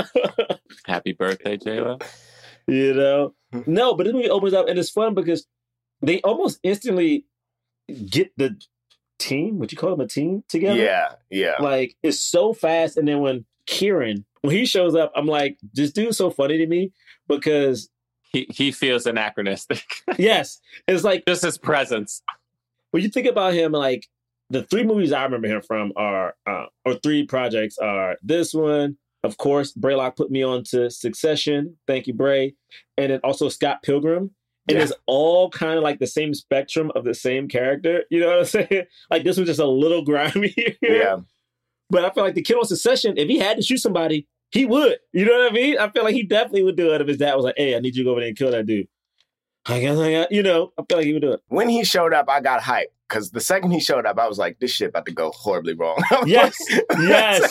Happy birthday, J-Lo. you know? No, but this movie opens up and it's fun because they almost instantly get the team, would you call them a team together? yeah, yeah. Like, it's so fast. And then when Kieran, when he shows up, I'm like, this dude's so funny to me because, He he feels anachronistic. yes, it's like, Just his presence. when you think about him, like, the three movies I remember him from are, uh, or three projects are this one, of course, Braylock put me on to Succession. Thank you, Bray. And then also Scott Pilgrim. And Yeah. it's all kind of like the same spectrum of the same character. You know what I'm saying? Like, this was just a little grimy. Yeah. But I feel like the kid on Succession, if he had to shoot somebody, he would. You know what I mean? I feel like he definitely would do it if his dad was like, hey, I need you to go over there and kill that dude. I guess I got, you know, I feel like he would do it. When he showed up, I got hyped. Because the second he showed up, I was like, this shit about to go horribly wrong. Yes. Yes.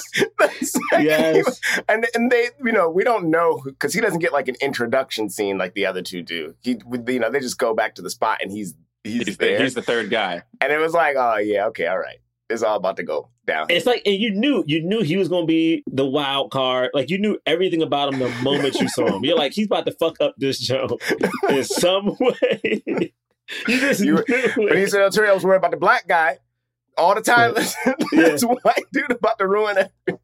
Yes. And and they, you know, we don't know, because he doesn't get like an introduction scene like the other two do. He, you know, they just go back to the spot and he's he's, He's there. the, he's the third guy. And it was like, oh yeah, okay, all right. It's all about to go down. It's like, and you knew, you knew he was going to be the wild card. Like, you knew everything about him the moment you saw him. You're like, he's about to fuck up this show in some way. You just You knew were- But he it. said, El Toro was worried about the black guy all the time. Yeah. This white dude about to ruin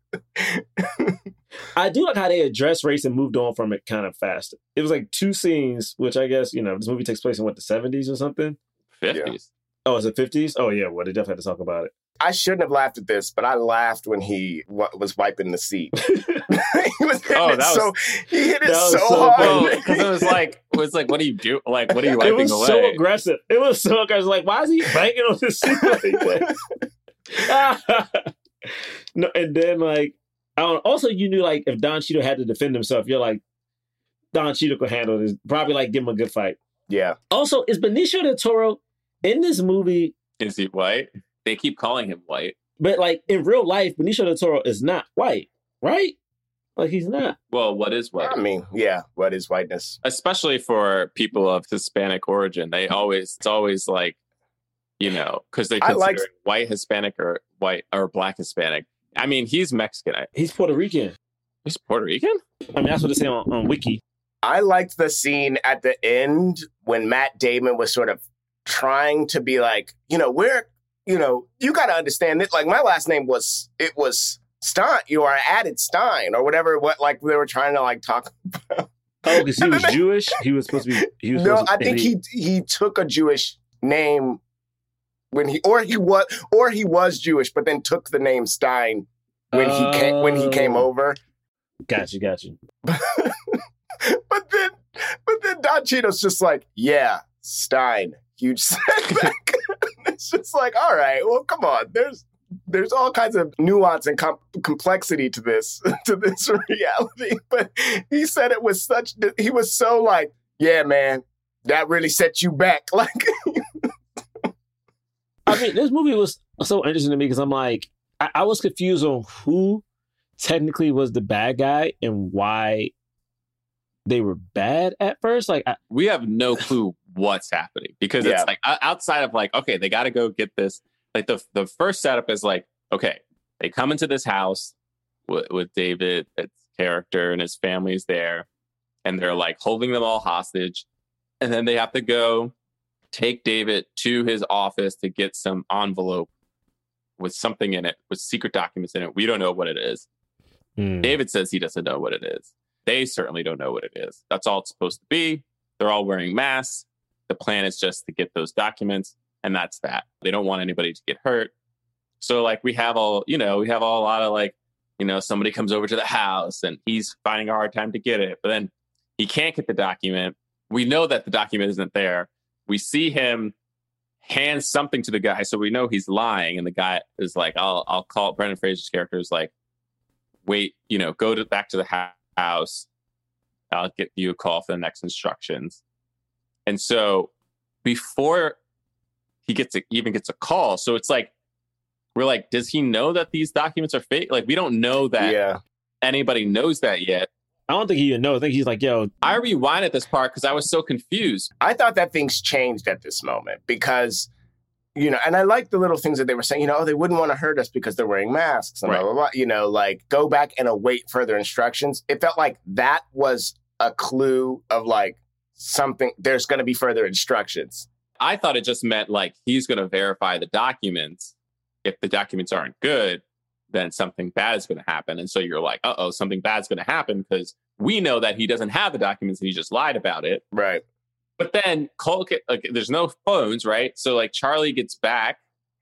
it. I do like how they addressed race and moved on from it kind of fast. It was like two scenes, which I guess, you know, this movie takes place in what, the seventies or something? fifties. Oh, is it fifties? Oh, yeah. Well, they definitely had to talk about it. I shouldn't have laughed at this, but I laughed when he w- was wiping the seat. he was hitting Oh, it that so was- he hit it that was so, so hard. Because it was like, it was like, what do you do? Like, what are you It wiping was away? so aggressive. It was so aggressive. Like, why is he banging on the seat like that? No, and then like, I don't. Also, you knew like if Don Cheadle had to defend himself, you're like, Don Cheadle could handle this. Probably like give him a good fight. Yeah. Also, is Benicio del Toro in this movie? Is he white? They keep calling him white. But like in real life, Benicio del Toro is not white, right? Like he's not. Well, what is white? I mean, yeah, what is whiteness? Especially for people of Hispanic origin, they always it's always like, you know, because they I consider like- it white Hispanic or white or black Hispanic. I mean, he's Mexican. I- He's Puerto Rican. He's Puerto Rican? I mean, that's what they say on, on Wiki. I liked the scene at the end when Matt Damon was sort of trying to be like, you know, we're, you know, you got to understand that. Like, my last name was, it was Stein, you are added Stein or whatever, what, like, they were trying to, like, talk about. Oh, because he was Jewish? He was supposed to be. He was No, supposed to, I think he, he took a Jewish name when he, or he was, or he was Jewish, but then took the name Stein when he came, when he came Oh. over. Got you, got you. But then, but then Don Cheadle's just like, yeah, Stein, huge setback. It's just like, all right, well, come on. There's there's all kinds of nuance and com- complexity to this to this reality. But he said it was such. He was so like, yeah, man, that really set you back. Like, I mean, this movie was so interesting to me because I'm like, I, I was confused on who technically was the bad guy and why they were bad at first. Like, I, We have no clue what's happening because Yeah. it's like o- outside of like, okay, they got to go get this. Like the the first setup is like, okay, they come into this house with, with David, its character, and his family's there, and they're like holding them all hostage, and then they have to go take David to his office to get some envelope with something in it, with secret documents in it. We don't know what it is. hmm. David says he doesn't know what it is. They certainly don't know what it is. That's all it's supposed to be. They're all wearing masks. The plan is just to get those documents, and that's that. They don't want anybody to get hurt. So, like, we have all, you know, we have all, a lot of, like, you know, somebody comes over to the house, and he's finding a hard time to get it. But then he can't get the document. We know that the document isn't there. We see him hand something to the guy, so we know he's lying. And the guy is like, I'll, I'll call, Brendan Fraser's character is like, wait, you know, go to back to the house. house I'll get you a call for the next instructions. And so before he gets a, even gets a call, so it's like we're like, does he know that these documents are fake? Like, we don't know that yeah. anybody knows that yet. I don't think he even knows. I think he's like, yo, I rewinded this part because I was so confused. I thought that things changed at this moment because, you know, and I like the little things that they were saying, you know, oh, they wouldn't want to hurt us because they're wearing masks and Right. blah, blah, blah. You know, like go back and await further instructions. It felt like that was a clue of like something, there's going to be further instructions. I thought it just meant like he's going to verify the documents. If the documents aren't good, then something bad is going to happen. And so you're like, uh-oh, something bad's going to happen because we know that he doesn't have the documents and he just lied about it. Right. But then Cole, like, there's no phones, right? So like Charlie gets back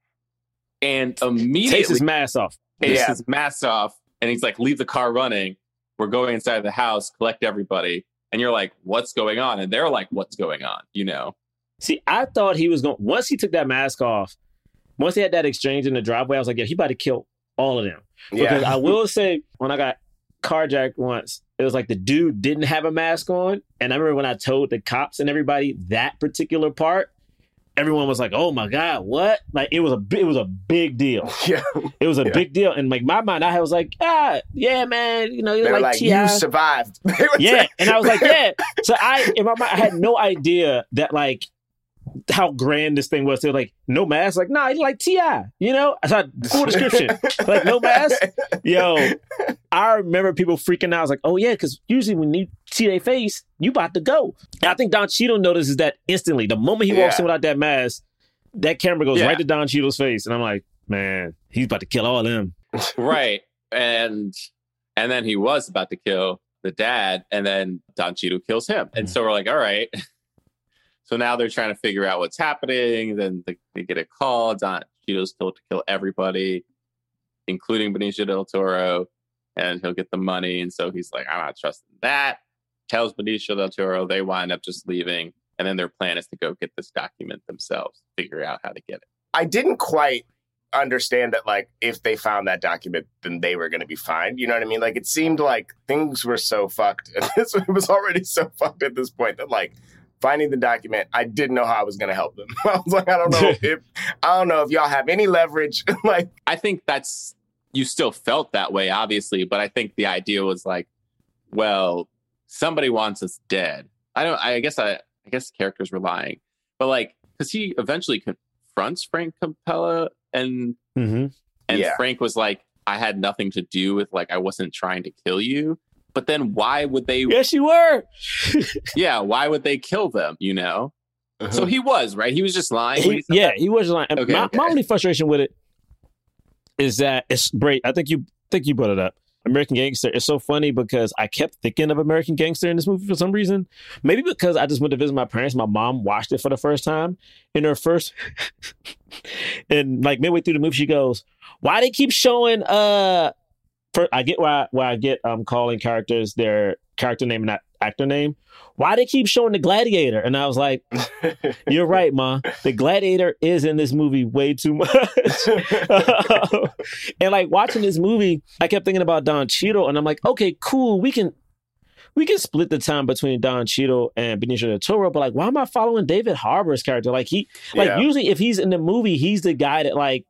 and immediately takes his mask off. takes Yeah. his mask off and he's like, leave the car running. We're going inside the house, collect everybody. And you're like, what's going on? And they're like, what's going on? You know? See, I thought he was going, once he took that mask off, once he had that exchange in the driveway, I was like, yeah, he about to kill all of them. Because Yeah. I will say, when I got carjacked once, it was like the dude didn't have a mask on. And I remember when I told the cops and everybody that particular part, everyone was like, oh my God, what? Like, it was a, bi- it was a big deal. Yeah. It was a Yeah. big deal. And like my mind, I was like, ah, yeah, man, you know, They you're were like, like, T I you survived. They were Yeah. saying- And I was like, yeah. So I, in my mind, I had no idea that like, how grand this thing was. They were like, no mask? Like, nah, he's like T I, you know? I saw full description. Like, no mask? Yo, I remember people freaking out. I was like, oh, yeah, because usually when you see their face, you about to go. And I think Don Cheadle notices that instantly. The moment he walks Yeah. in without that mask, that camera goes Yeah. right to Don Cheadle's face. And I'm like, man, he's about to kill all of them. Right. And and then he was about to kill the dad, and then Don Cheadle kills him. And so we're like, all right. So now they're trying to figure out what's happening. Then they, they get a call. Don Cheeto's told to kill everybody, including Benicio del Toro, and he'll get the money. And so he's like, I'm not trusting that. Tells Benicio del Toro, they wind up just leaving. And then their plan is to go get this document themselves, figure out how to get it. I didn't quite understand that, like, if they found that document, then they were going to be fine. You know what I mean? Like, it seemed like things were so fucked. And this it was already so fucked at this point that, like, finding the document, I didn't know how I was going to help them. I was like, I don't know if I don't know if y'all have any leverage. Like, I think that's, you still felt that way, obviously, but I think the idea was like, well, somebody wants us dead. I don't. I guess I. I guess the characters were lying, but like, because he eventually confronts Frank Capella, and mm-hmm. and Yeah. Frank was like, I had nothing to do with, like, I wasn't trying to kill you. But then why would they? Yes, you were. Yeah, why would they kill them? You know. Uh-huh. So he was right. He was just lying. when He, he said yeah, that? he was lying. And Okay, my, okay. my only frustration with it is that it's great. I think you think you brought it up. American Gangster. It's so funny because I kept thinking of American Gangster in this movie for some reason. Maybe because I just went to visit my parents. My mom watched it for the first time. In her first, and like midway through the movie, she goes, "Why they keep showing?" Uh, for, I get why why I get um calling characters their character name and not actor name. Why they keep showing the Gladiator? And I was like, "You're right, Ma. The Gladiator is in this movie way too much." And like watching this movie, I kept thinking about Don Cheadle, and I'm like, "Okay, cool. We can we can split the time between Don Cheadle and Benicio del Toro." But like, why am I following David Harbour's character? Like he, like Yeah. usually if he's in the movie, he's the guy that like.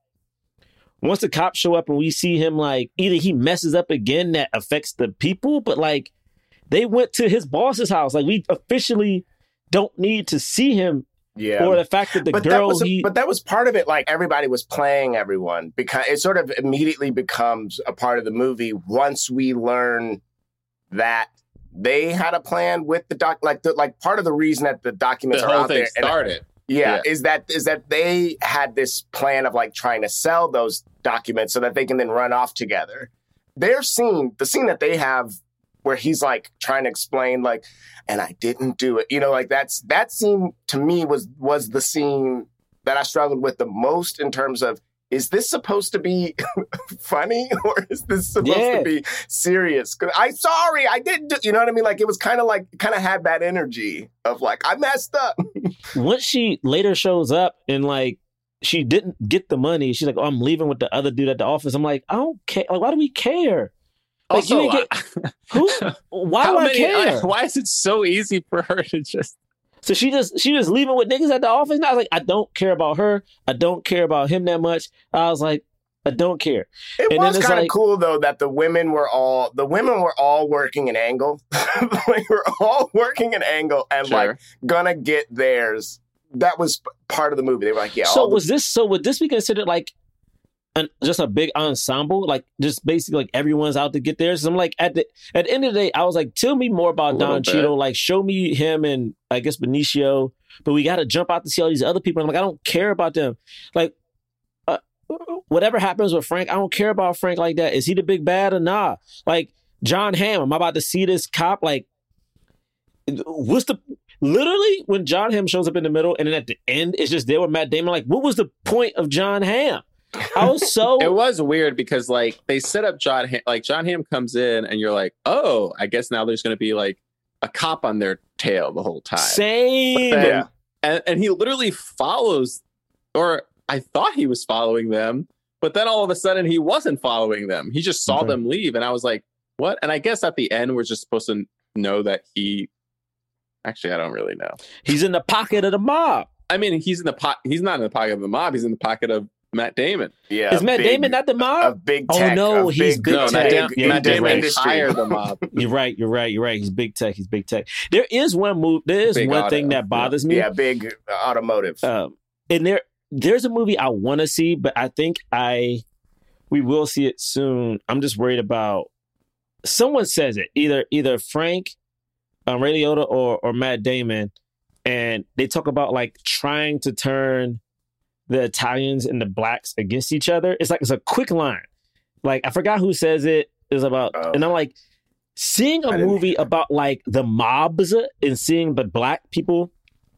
Once the cops show up and we see him, like, either he messes up again that affects the people, but, like, they went to his boss's house. Like, we officially don't need to see him. Yeah. Or the fact that the but girl that was a- he... but that was part of it. Like, everybody was playing everyone because it sort of immediately becomes a part of the movie once we learn that they had a plan with the doc. Like, the, like part of the reason that the documents The are whole out thing there. and- started. Yeah, Yeah. is that is that they had this plan of like trying to sell those documents so that they can then run off together. Their scene, the scene that they have where he's like trying to explain like, and I didn't do it. You know, like that's that scene to me was was the scene that I struggled with the most in terms of, is this supposed to be funny or is this supposed Yeah. to be serious? Because I'm sorry, I didn't do, you know what I mean? Like it was kind of like, kind of had that energy of like, I messed up. Once she later shows up and, like, she didn't get the money, she's like, "Oh, I'm leaving with the other dude at the office." I'm like, I don't care. Like, why do we care? Like, Also, you didn't get... Who? Why How do I many- care? Why is it so easy for her to just... So she just she just leaving with niggas at the office. And I was like, I don't care about her. I don't care about him that much. I was like, I don't care. It And was then it's kind of like- cool though that the women were all the women were all working an angle. They were all working an angle and Sure. like gonna get theirs. That was p- part of the movie. They were like, yeah. So all the- was this? So would this be considered like an just a big ensemble? Like just basically like everyone's out to get theirs. I'm like at the at the end of the day, I was like, tell me more about A little Don bit. Cheadle. Like show me him and I guess Benicio. But we got to jump out to see all these other people. I'm like, I don't care about them. Like. Uh, whatever happens with Frank, I don't care about Frank like that. Is he the big bad or nah? Like John Hamm, am I about to see this cop? Like, what's the literally when John Hamm shows up in the middle and then at the end it's just there with Matt Damon? Like, what was the point of John Hamm? I was so It was weird because like they set up John Hamm, like John Hamm comes in and you're like, oh, I guess now there's going to be like a cop on their tail the whole time. same. But then- Yeah. and, and he literally follows, or I thought he was following them, but then all of a sudden he wasn't following them. He just saw Okay. them leave, and I was like, what? And I guess at the end we're just supposed to know that he. Actually, I don't really know. He's in the pocket of the mob. I mean, he's in the po- He's not in the pocket of the mob. He's in the pocket of Matt Damon. yeah, Is Matt big- Damon not the a mob? big Oh, tech, no, a he's big no, tech. Matt, Dam- Yeah, Matt you're Damon right. industry. hired the mob. You're right. You're right. You're right. He's big tech. He's big tech. There is one move. There is Big one auto. thing that bothers me. Yeah, big automotive. Um, and there, there's a movie I want to see, but I think I, we will see it soon. I'm just worried about. Someone says it either either Frank, um, Ray Liotta, or or Matt Damon, and they talk about like trying to turn the Italians and the blacks against each other. It's like it's a quick line. Like I forgot who says it. Is about, Oh. and I'm like seeing a I didn't- movie about like the mobs and seeing the black people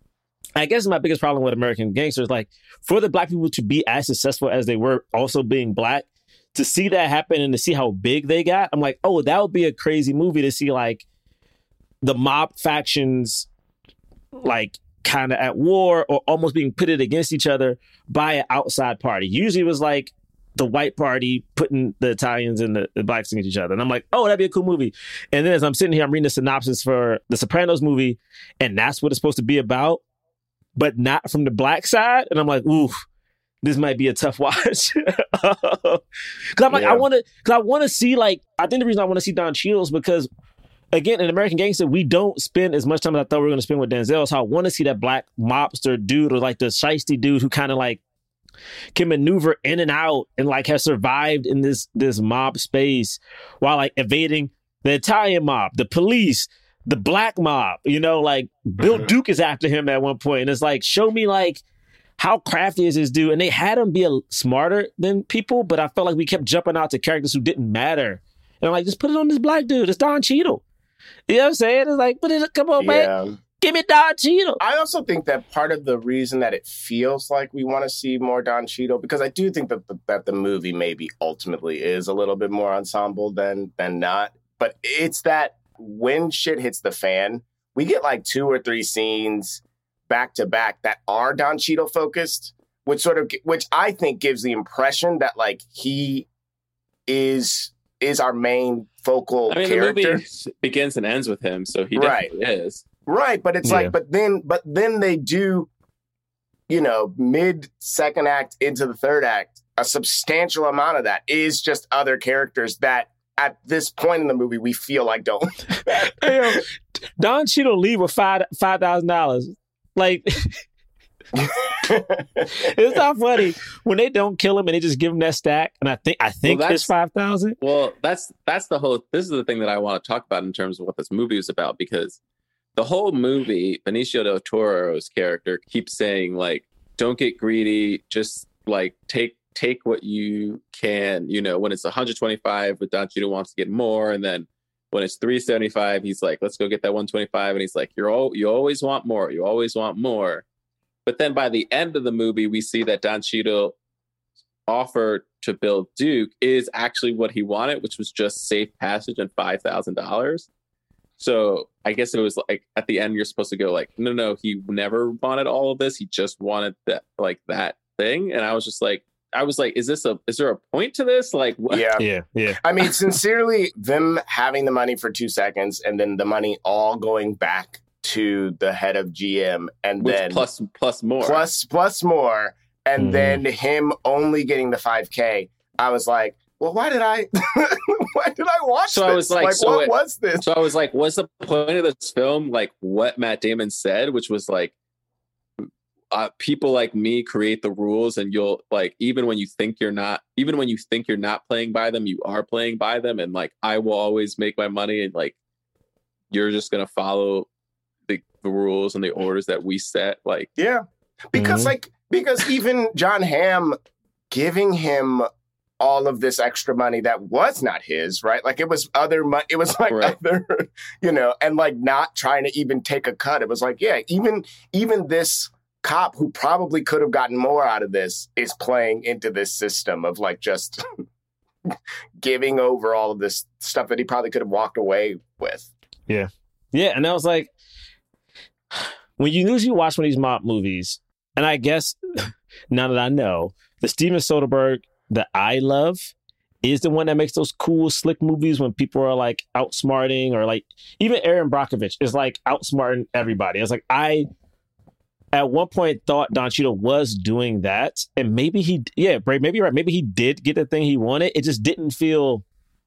I guess my biggest problem with American Gangster is like for the black people to be as successful as they were, also being black, to see that happen and to see how big they got, I'm like, oh, that would be a crazy movie to see like the mob factions like kind of at war or almost being pitted against each other by an outside party. Usually it was like the white party putting the Italians and the, the blacks against each other. And I'm like, oh, that'd be a cool movie. And then as I'm sitting here, I'm reading the synopsis for the Sopranos movie, and that's what it's supposed to be about, but not from the black side. And I'm like, ooh, this might be a tough watch. Cause I'm like, yeah. I want to, cause I want to see like, I think the reason I want to see Don Cheadle is because again, in American Gangster, we don't spend as much time as I thought we were going to spend with Denzel. So I want to see that black mobster dude or like the shiesty dude who kind of like can maneuver in and out and like has survived in this this mob space while like evading the Italian mob, the police, the black mob. You know, like Bill mm-hmm. Duke is after him at one point, and it's like, show me like how crafty is this dude? And they had him be a, smarter than people, but I felt like we kept jumping out to characters who didn't matter. And I'm like, just put it on this black dude. It's Don Cheadle. You know what I'm saying? It's like, put it, come on, yeah. man. Give me Don Cheadle. I also think that part of the reason that it feels like we want to see more Don Cheadle, because I do think that the, that the movie maybe ultimately is a little bit more ensemble than than not. But it's that when shit hits the fan, we get like two or three scenes back to back that are Don Cheadle focused, which sort of, which I think gives the impression that like he is is our main focal I mean, character. The movie begins and ends with him, so he right. definitely is. Right, but it's yeah. like, but then, but then they do, you know, mid second act into the third act, a substantial amount of that is just other characters that at this point in the movie we feel like don't. Hey, yo, Don Cheadle leave with five five thousand dollars. Like, it's not funny when they don't kill him and they just give him that stack. And I think I think well, it's five thousand. Well, that's that's the whole. This is the thing that I want to talk about in terms of what this movie is about, because the whole movie, Benicio del Toro's character keeps saying, like, don't get greedy, just like take take what you can. You know, when it's one hundred twenty-five, but Don Cheadle wants to get more, and then when it's three seventy-five, he's like, let's go get that one twenty-five, and he's like, you're all you always want more, you always want more. But then by the end of the movie, we see that Don Cheadle offer to Bill Duke is actually what he wanted, which was just safe passage and five thousand dollars. So I guess it was like at the end, you're supposed to go like, no, no, he never wanted all of this. He just wanted that, like that thing. And I was just like, I was like, is this a, is there a point to this? Like, what? Yeah. Yeah. Yeah. I mean, sincerely, them having the money for two seconds and then the money all going back to the head of G M and Which then plus, plus more, plus, plus more. And Mm. then him only getting the five K. I was like, well, why did I, why did I watch So this? I was like, like so what it- was this? So I was like, what's the point of this film? Like what Matt Damon said, which was like, uh, people like me create the rules, and you'll like, even when you think you're not, even when you think you're not playing by them, you are playing by them. And like, I will always make my money, and like, you're just going to follow the, the rules and the orders that we set. Like, Yeah. Because Mhm. like, because even John Hamm giving him all of this extra money that was not his, right? Like it was other money. It was like Right. other, you know, and like not trying to even take a cut. It was like, yeah, even, even this cop who probably could have gotten more out of this is playing into this system of like just giving over all of this stuff that he probably could have walked away with. Yeah. Yeah. And I was like, when you usually watch one of these mob movies, and I guess now that I know, the Steven Soderbergh that I love is the one that makes those cool, slick movies when people are like outsmarting, or like even Aaron Brockovich is like outsmarting everybody. I was like, I at one point thought Don Cheadle was doing that, and maybe he, yeah, Bray, maybe you're right. Maybe he did get the thing he wanted. It just didn't feel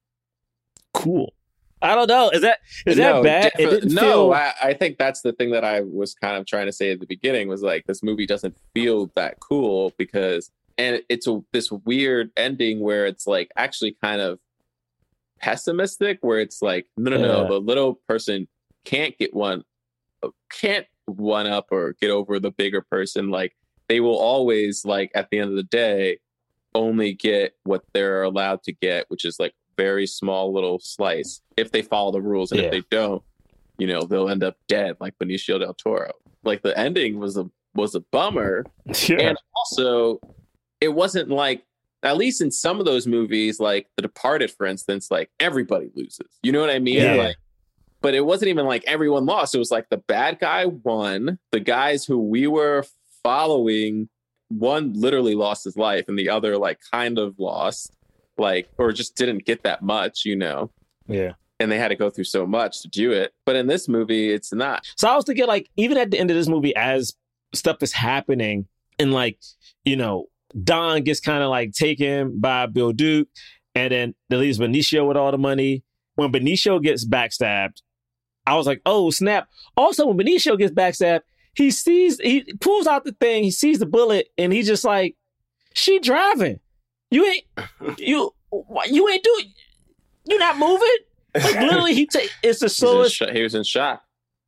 cool. I don't know. Is that is no, that bad? It defi- didn't no, feel. I, I think that's the thing that I was kind of trying to say at the beginning was like, this movie doesn't feel that cool because, and it's a, this weird ending where it's like actually kind of pessimistic, where it's like, no, no, no, Yeah. the little person can't get one, can't one up or get over the bigger person. Like they will always, like at the end of the day, only get what they're allowed to get, which is like very small little slice if they follow the rules, and Yeah. if they don't, you know, they'll end up dead like Benicio del Toro. like the ending was a was a bummer. Yeah. And also, it wasn't like, at least in some of those movies, like The Departed, for instance, like everybody loses. You know what I mean? Yeah. Like, but it wasn't even like everyone lost. It was like the bad guy won. The guys who we were following, one literally lost his life, and the other like kind of lost, like, or just didn't get that much, you know? Yeah. And they had to go through so much to do it. But in this movie, it's not. So I was thinking, like, even at the end of this movie, as stuff is happening, and like, you know, Don gets kind of like taken by Bill Duke, and then that leaves Benicio with all the money. When Benicio gets backstabbed, I was like, oh, snap. Also, when Benicio gets backstabbed, he sees, he pulls out the thing, he sees the bullet, and he's just like, she driving. You ain't, you, you ain't doing, you're not moving? Like, literally, he take, it's the slowest. Sh- he was in shock.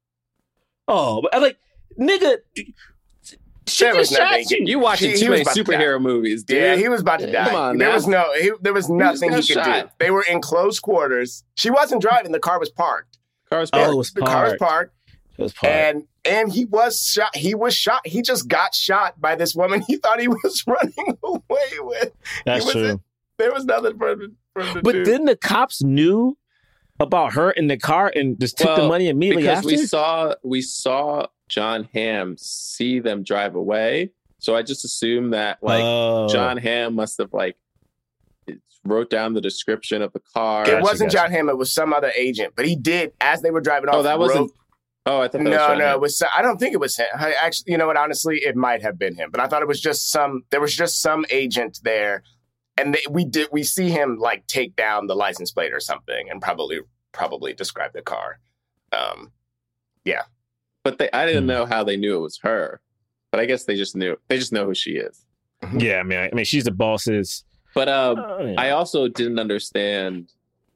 Oh, but I'm like, nigga, she There was just shot nothing. you. You watching He- too he was many about to die. superhero movies, dude. Yeah, he was about to die. Come on there now. was no, he, there was nothing he got could do. shot. They were in close quarters. She wasn't driving. The car was parked. Car was Oh, parked. it was The car was parked. parked. It was parked. And and he was shot. He was shot. He just got shot by this woman he thought he was running away with. That's He was true. in- there was nothing for him, for him to But do. then the cops knew about her in the car and just took the Well, money immediately because after. we saw we saw John Hamm see them drive away. So I just assumed that like Oh. John Hamm must have like wrote down the description of the car. it wasn't John Hamm. It was some other agent. But he did, as they were driving off. Oh, that wasn't. wrote- Oh, I thought that no, was John no, Hamm. it was. I don't think it was him. I actually, you know what? Honestly, it might have been him. But I thought it was just some. There was just some agent there, and they, we did. We see him like take down the license plate or something, and probably probably describe the car. Um, yeah. But they, I didn't Hmm. know how they knew it was her. But I guess they just knew. They just know who she is. Yeah, I mean, I mean, she's the boss's. But um, Oh, yeah. I also didn't understand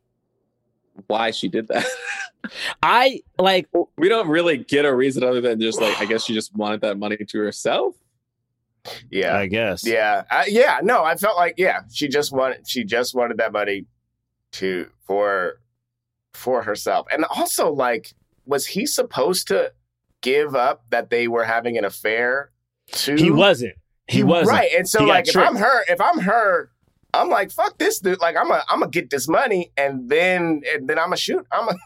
why she did that. I like. We don't really get a reason other than just like I guess she just wanted that money to herself. Yeah, I guess. Yeah, uh, yeah. No, I felt like yeah, she just wanted she just wanted that money to for for herself, and also like, was he supposed to give up that they were having an affair? Too? He wasn't. He wasn't. Right, and so He got like if tricked. I'm her, if I'm her, I'm like fuck this dude. Like I'm a I'm gonna get this money, and then and then I'm gonna shoot. I'm a.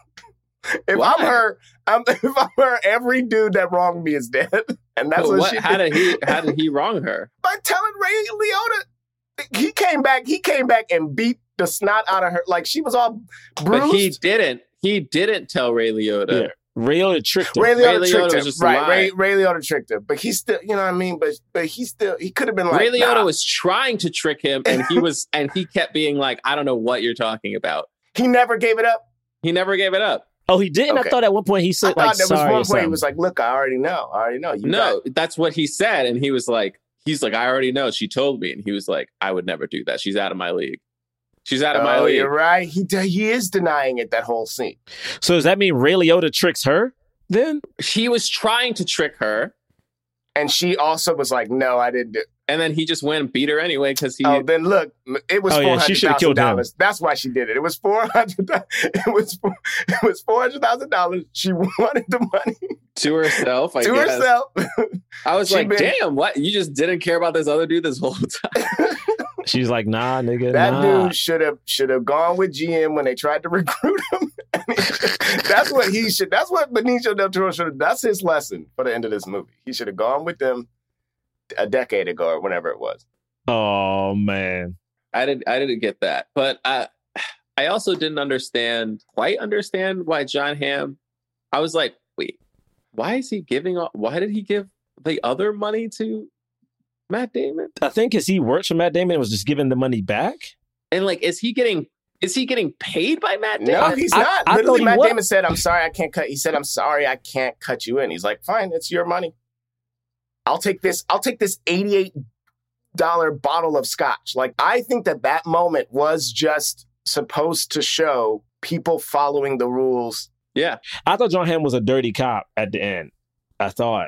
If Why? I'm her, I'm, if I'm her, every dude that wronged me is dead, and that's But what, what, she how did. did he how did he wrong her? By telling Ray Liotta, he came back. He came back and beat the snot out of her. Like she was all bruised. But he didn't. He didn't tell Ray Liotta. Yeah. Ray Liotta tricked him. Ray Liotta, Ray Liotta tricked was him. just Right, Ray, lying. Ray Liotta tricked him, but he still, you know what I mean. But but he still, he could have been like Ray Liotta nah. was trying to trick him, and he was, and he kept being like, "I don't know what you're talking about." He never gave it up. He never gave it up. Oh, he didn't. Okay. I thought at one point he I said thought like there was sorry. one or point he something. was like, "Look, I already know. I already know." You No, got- that's what he said, and he was like, "He's like, I already know." She told me, and he was like, "I would never do that. She's out of my league. She's out of my oh, league." you're right. He he is denying it that whole scene. So does that mean Ray Liotta tricks her then? He was trying to trick her, And she also was like, "No, I didn't do." and then he just went and beat her anyway because he. Oh, then look, it was Oh, four yeah, she hundred should have thousand killed him. dollars. That's why she did it. It was four hundred. It was four- it was four hundred thousand dollars. She wanted the money to herself, I to guess. herself. I was She like, been- "Damn, what? You just didn't care about this other dude this whole time." She's like, nah, nigga, That nah. dude should have should have gone with G M when they tried to recruit him. That's what he should. That's what Benicio del Toro should have. That's his lesson for the end of this movie. He should have gone with them a decade ago or whenever it was. Oh man. I didn't. I didn't get that, but I, I also didn't understand. Quite understand why John Hamm. I was like, wait, why is he giving? All, why did he give the other money to Matt Damon? I think because he works for Matt Damon and was just giving the money back. And like, is he getting? Is he getting paid by Matt Damon? No, he's I- not. I Literally, thought he Matt was. Damon said, "I'm sorry, I can't cut." He said, "I'm sorry, I can't cut you in." He's like, "Fine, it's your money. I'll take this. I'll take this eighty-eight dollar bottle of scotch." Like, I think that that moment was just supposed to show people following the rules. Yeah, I thought John Hamm was a dirty cop at the end. I thought.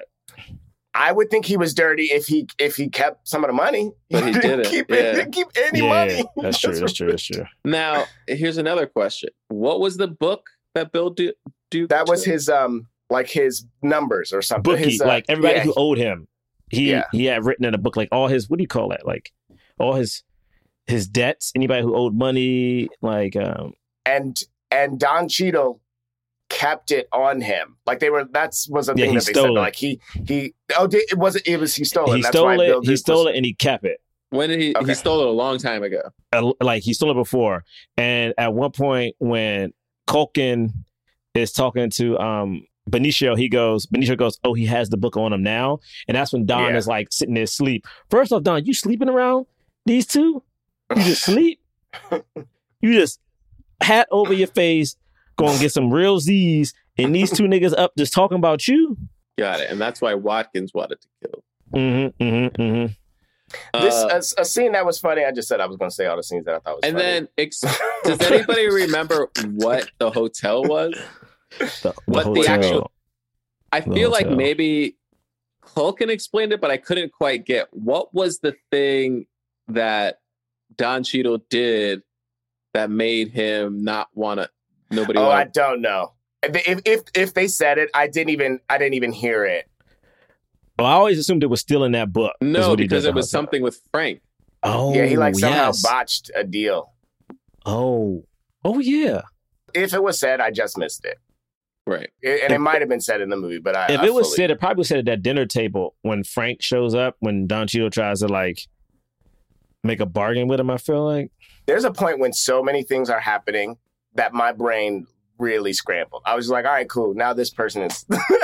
I would think he was dirty if he if he kept some of the money. But he didn't. keep Yeah. it. He didn't keep any Yeah, money. that's true. That's true. That's true. Now, here's another question. What was the book that Bill Du- Duke That was took? his um like his numbers or something. Bookie, his, uh, like everybody yeah, who owed him, he Yeah. he had written in a book like all his what do you call that? Like all his his debts. Anybody who owed money, like um, and and Don Cheadle kept it on him. Like they were. That's was a Yeah, thing he that they stole said. it. Like he he. Oh, did, it wasn't. It was he stole it. he That's stole why it. Bill He Duke stole was- it and he kept it. When did he? Okay. He stole it a long time ago. Uh, like he stole it before, and at one point when Culkin is talking to um Benicio, he goes, Benicio goes, oh, he has the book on him now, and that's when Don Yeah. is like sitting there asleep. First off, Don, you sleeping around these two? You just sleep? You just hat over your face, going to get some real Z's, and these two niggas up just talking about you? Got it. And that's why Watkins wanted to kill. Mm-hmm, mm-hmm, mm-hmm. This Uh, a, a scene that was funny. I just said I was going to say all the scenes that I thought was and funny. then, ex- does anybody remember what the hotel was? The, What the hotel. actual- I The feel like hotel. maybe Culkin explained it, but I couldn't quite get what was the thing that Don Cheadle did that made him not want to. Nobody. oh, I wanted, don't know. If if if they said it, I didn't even I didn't even hear it. Well, I always assumed it was still in that book. is no, what he because did it the was hotel. something with Frank. Oh, yeah, he like somehow yes. botched a deal. Oh, oh yeah. If it was said, I just missed it. Right. It- and it might have been said in the movie, but I If I it was fully- said, it probably was said at that dinner table when Frank shows up, when Don Cheadle tries to like make a bargain with him. I feel like there's a point when so many things are happening that my brain really scrambled. I was like, all right, cool. Now this person is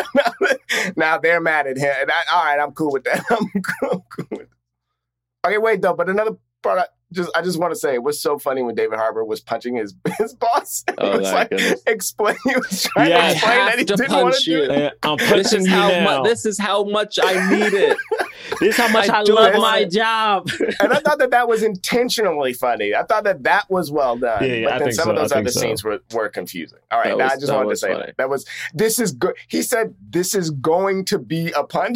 now they're mad at him. And I, all right, I'm cool with that. I'm cool, I'm cool with it. Okay, wait though, but another part I just I just want to say it was so funny when David Harbour was punching his his boss. He Oh, was my like goodness. explain he was trying Yeah, to I explain have that he to didn't want punch to do you. it. Uh, I'm This punching is you how now. much. This is how much I need it. This is how much I, I do love it. my job. And I thought that that was intentionally funny. I thought that that was well done. Yeah, yeah, but I then think some so. of those I think other so. scenes were, were confusing. All right, That now was- I just that wanted to was say funny. that. That was, this is good. He said, this is going to be a punch.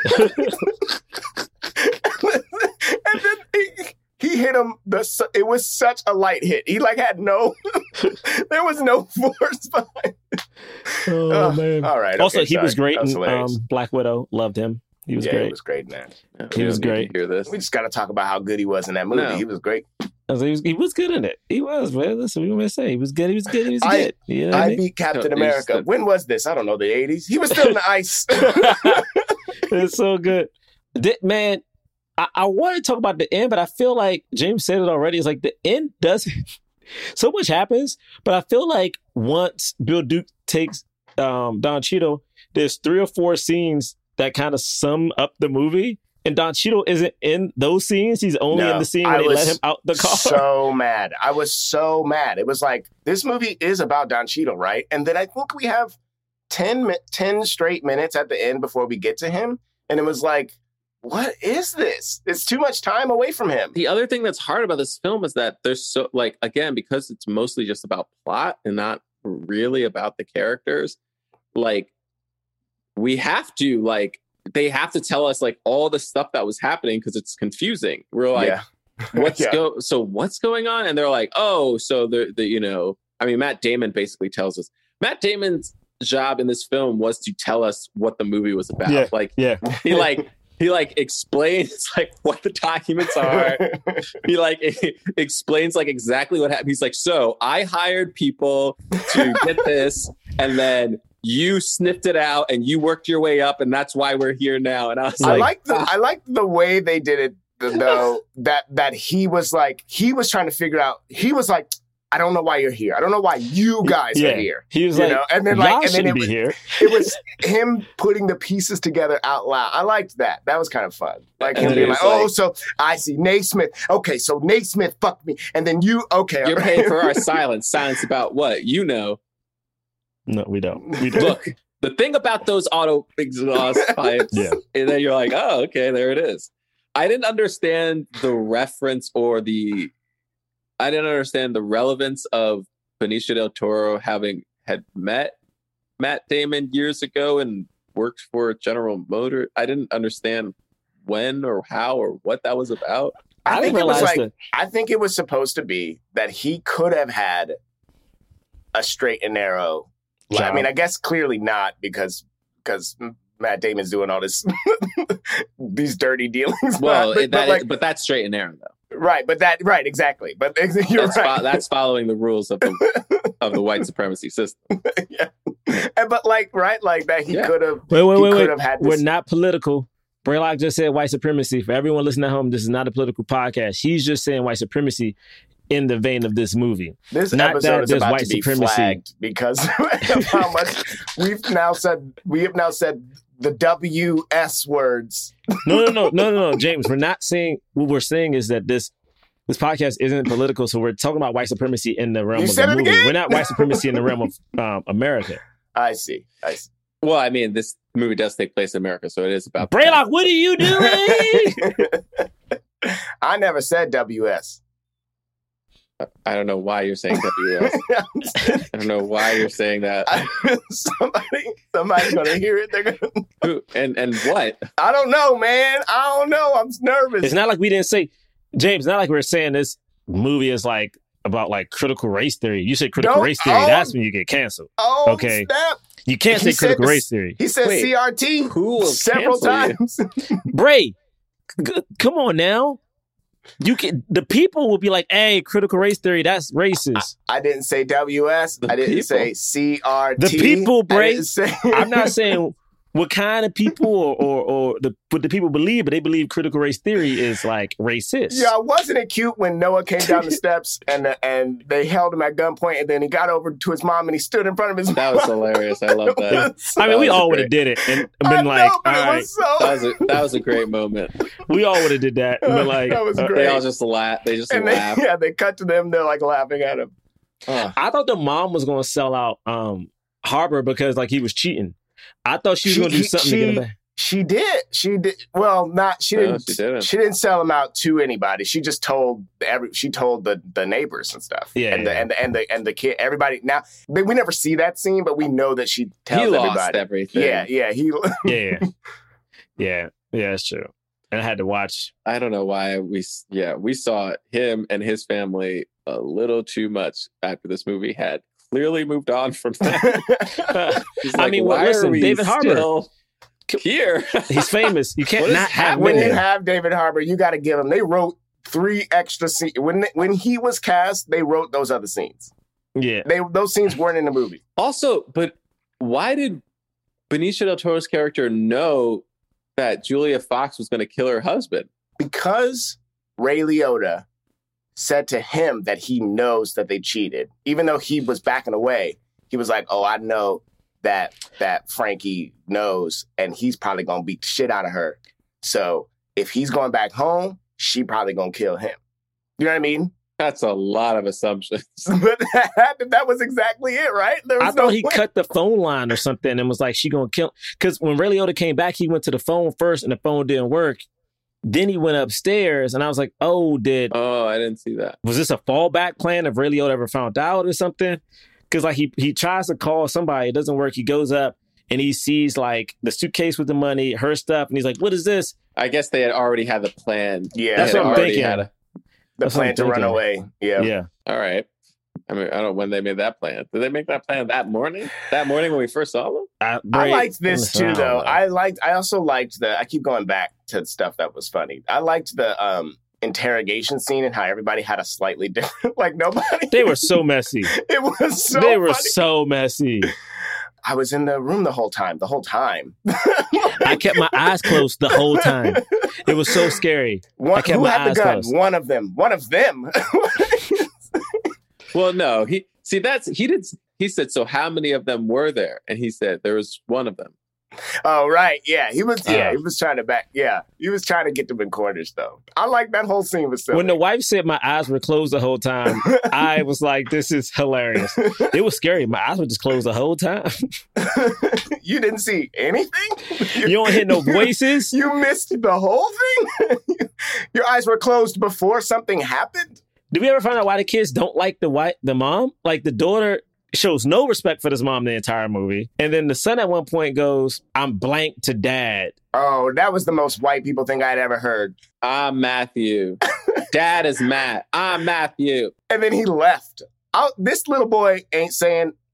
And then he, he hit him. The su- It was such a light hit. He like had no, there was no force behind it. Oh Uh, man. all right. Also, okay, he was sorry. great That was in hilarious. um, Black Widow. Loved him. He was yeah, great. he was great, man. He We was don't need great. to Hear this. We just got to talk about how good he was in that movie. No. He was great. I was like, he, was, he was good in it. He was, man. Listen, what you want me to say? He was good. He was good. He was I- good. You know what I I mean? beat Captain No, he America. said- When was this? I don't know, the eighties. He was still in the ice. It's so good. Th- man, I, I want to talk about the end, but I feel like James said it already. It's like the end doesn't. So much happens, but I feel like once Bill Duke takes um, Don Cheadle, there's three or four scenes that kind of sum up the movie. And Don Cheadle isn't in those scenes. He's only No, in the scene I where they was let him out the car. So mad. I was so mad. It was like, this movie is about Don Cheadle, right? And then I think we have ten, mi- ten straight minutes at the end before we get to him. And it was like, what is this? It's too much time away from him. The other thing that's hard about this film is that there's so like again because it's mostly just about plot and not really about the characters. Like we have to like they have to tell us like all the stuff that was happening because it's confusing. We're like, Yeah. what's Yeah. go? So what's going on? And they're like, oh, so the the you know, I mean, Matt Damon basically tells us. Matt Damon's job in this film was to tell us what the movie was about. Yeah. Like Yeah. he like. He like explains like what the documents are. He like explains like exactly what happened. He's like, so I hired people to get this, and then you sniffed it out, and you worked your way up, and that's why we're here now. And I was I like, like the I like the way they did it though. that that he was like he was trying to figure out. He was like, I don't know why you're here. I don't know why you guys Yeah. are here. He was You like, know? and then y'all like, and then shouldn't it be was, here. it was him putting the pieces together out loud. I liked that. That was kind of fun. Like And him then being it like, was oh, like- so I see Naismith. Okay, so Naismith fucked me, and then you. Okay, you're all right. paying for our silence. Silence about what? You know. No, we don't. We don't. Look, the thing about those auto exhaust pipes, Yeah. and then you're like, oh, okay, there it is. I didn't understand the reference or the, I didn't understand the relevance of Benicio del Toro having had met Matt Damon years ago and worked for General Motors. I didn't understand when or how or what that was about. I, I think didn't it was realize like that- I think it was supposed to be that he could have had a straight and narrow I mean, I guess clearly not because because Matt Damon's doing all this these dirty dealings. Well, but, it, but that like, is, but that's straight and narrow though. Right, but that right exactly. But you're that's, right. fo- that's following the rules of the of the white supremacy system. Yeah, and, but like right, like that he Yeah. could have. Wait, wait, he wait, could wait. have had this. We're not political. Braylock just said white supremacy. For everyone listening at home, this is not a political podcast. He's just saying white supremacy in the vein of this movie. This not episode that is there's about white to be supremacy. flagged because of how much we've now said. We have now said the W S words. No, no, no, no, no, no, James. We're not saying what we're saying is that this this podcast isn't political. So we're talking about white supremacy in the realm You of said the it movie. again? We're not white supremacy in the realm of um, America. I see. I see. Well, I mean, this movie does take place in America, so it is about Braylock, what are you doing? I never said W S. I don't know why you're saying W S. I don't know why you're saying that. somebody, somebody's gonna hear it. They're gonna. Who, and and what? I don't know, man. I don't know. I'm nervous. It's not like we didn't say, James. Not like we're saying this movie is like about like critical race theory. You say critical Don't- race theory, oh. that's when you get canceled. Oh, okay, snap. you can't He say critical said race this- theory. He said Wait. C R T Who will several cancel you? times. Bray, g- come on now. You can. The people will be like, "Hey, critical race theory, that's racist." I didn't say W S. I didn't people. say C R T. The people, I Bray. didn't say- I'm not saying what kind of people or or, or the what the people believe, but they believe critical race theory is like racist. Yeah, wasn't it cute when Noah came down the steps and and they held him at gunpoint and then he got over to his mom and he stood in front of his That mom. was hilarious. I love that. I mean, That we was all would great. have did it and I been know, like, but "All it right." was so. That was a that was a great moment. We all would have did that. And been like, That was uh, great. They all just laugh. They just and they, laugh. yeah, they cut to them. They're like laughing at him. Oh. I thought the mom was going to sell out um, Harbor because like he was cheating. I thought she was She- going to do he- something she- to get him back. She did. She did. Well, not she No, didn't. she didn't. She didn't sell him out to anybody. She just told every. She told the the neighbors and stuff. Yeah, and the yeah. and the and the and the kid. Everybody. Now we we never see that scene, but we know that she tells He lost everybody. everything. Yeah, yeah. He. Yeah, yeah, yeah. It's true. And I had to watch. I don't know why we. s- Yeah, we saw him and his family a little too much after this movie had clearly moved on from that. He's I like, mean, well, why are listen, we David Harbour. still here? He's famous. You can't What is not have when him you there. have David Harbour, you got to give him. They wrote three extra scenes when when he was cast. They wrote those other scenes. Yeah, They those scenes weren't in the movie. Also, but why did Benicio del Toro's character know that Julia Fox was going to kill her husband? Because Ray Liotta said to him that he knows that they cheated, even though he was backing away. He was like, "Oh, I know that that Frankie knows, and he's probably gonna beat the shit out of her. So if he's going back home, she probably gonna kill him." You know what I mean? That's a lot of assumptions. But that, that was exactly it, right? There was I thought no he way. cut the phone line or something and was like, she gonna kill. Because when Ray Liotta came back, he went to the phone first and the phone didn't work. Then he went upstairs and I was like, oh, did Oh, I didn't see that. was this a fallback plan if Ray Liotta ever found out or something? Because like he he tries to call somebody, it doesn't work. He goes up and he sees like the suitcase with the money, her stuff, and he's like, what is this? I guess they had already had the plan. Yeah, That's They what had I'm already thinking. had a- the That's what plan I'm to run thinking. away. Yeah. Yeah. All right. I mean, I don't know when they made that plan. Did they make that plan that morning? That morning when we first saw them? I, I Bray- liked this too, I don't though. know. I liked. I also liked the. I keep going back to stuff that was funny. I liked the um, interrogation scene and how everybody had a slightly different. Like nobody. They were so messy. It was so. they were funny. so messy. I was in the room the whole time. The whole time. I kept my eyes closed the whole time. It was so scary. One, I kept who my had the eyes gun? closed. One of them. One of them. Well, no. He see that's he did. He said, "So how many of them were there?" And he said, "There was one of them." Oh right, yeah. He was. Yeah, Uh. he was trying to back. Yeah, he was trying to get them in corners though. I like that whole scene was silly. When the wife said my eyes were closed the whole time, I was like, this is hilarious. It was scary. My eyes were just closed the whole time. You didn't see anything. You don't hear no voices. You missed the whole thing. Your eyes were closed before something happened. Did we ever find out why the kids don't like the white the mom? Like the daughter shows no respect for this mom the entire movie. And then the son at one point goes, I'm blank to dad. Oh, that was the most white people thing I'd ever heard. I'm Matthew. Dad is Matt. I'm Matthew. And then he left. I, this little boy ain't saying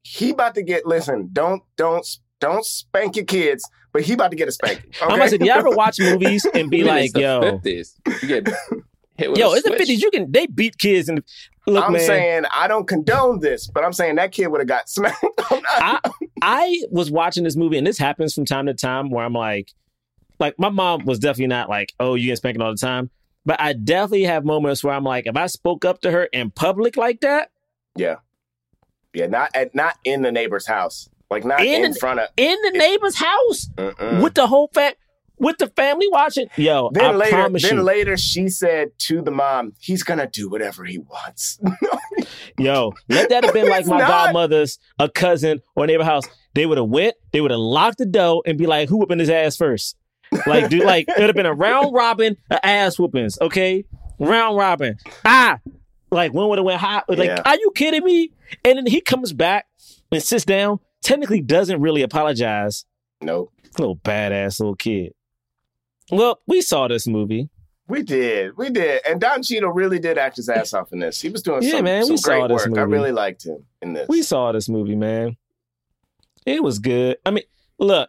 he about to get, listen, don't, don't, don't spank your kids, but he about to get a spanking. Okay? I'm gonna say, do you ever watch movies and be like, yo, fifties. You get hit with yo, a it's the switch. fifties. You can, they beat kids and look, I'm man. saying I don't condone this, but I'm saying that kid would have got smacked. I, I was watching this movie, and this happens from time to time where I'm like, like my mom was definitely not like, oh, you get spanking all the time. But I definitely have moments where I'm like, if I spoke up to her in public like that. Yeah. Yeah, not at, not in the neighbor's house. Like not in, in the, front of. In the neighbor's house. Mm-mm. With the whole fam- with the family watching. Yo, Then I later, promise then you. later she said to the mom, he's going to do whatever he wants. Yo, let that have been like It's my not. godmother's, a cousin, or neighbor house. They would have went, they would have locked the door and be like, who whooping his ass first? Like, dude, like, it would have been a round robin of ass whoopings, okay? Round robin. Ah! Like, one would have went hot. Like, Yeah. are you kidding me? And then he comes back and sits down, technically doesn't really apologize. Nope. Little badass little kid. Well, we saw this movie. We did. We did. And Don Cheadle really did act his ass off in this. He was doing Yeah, some, man, some we saw great this work. I movie. really liked him in this. We saw this movie, man. It was good. I mean, look.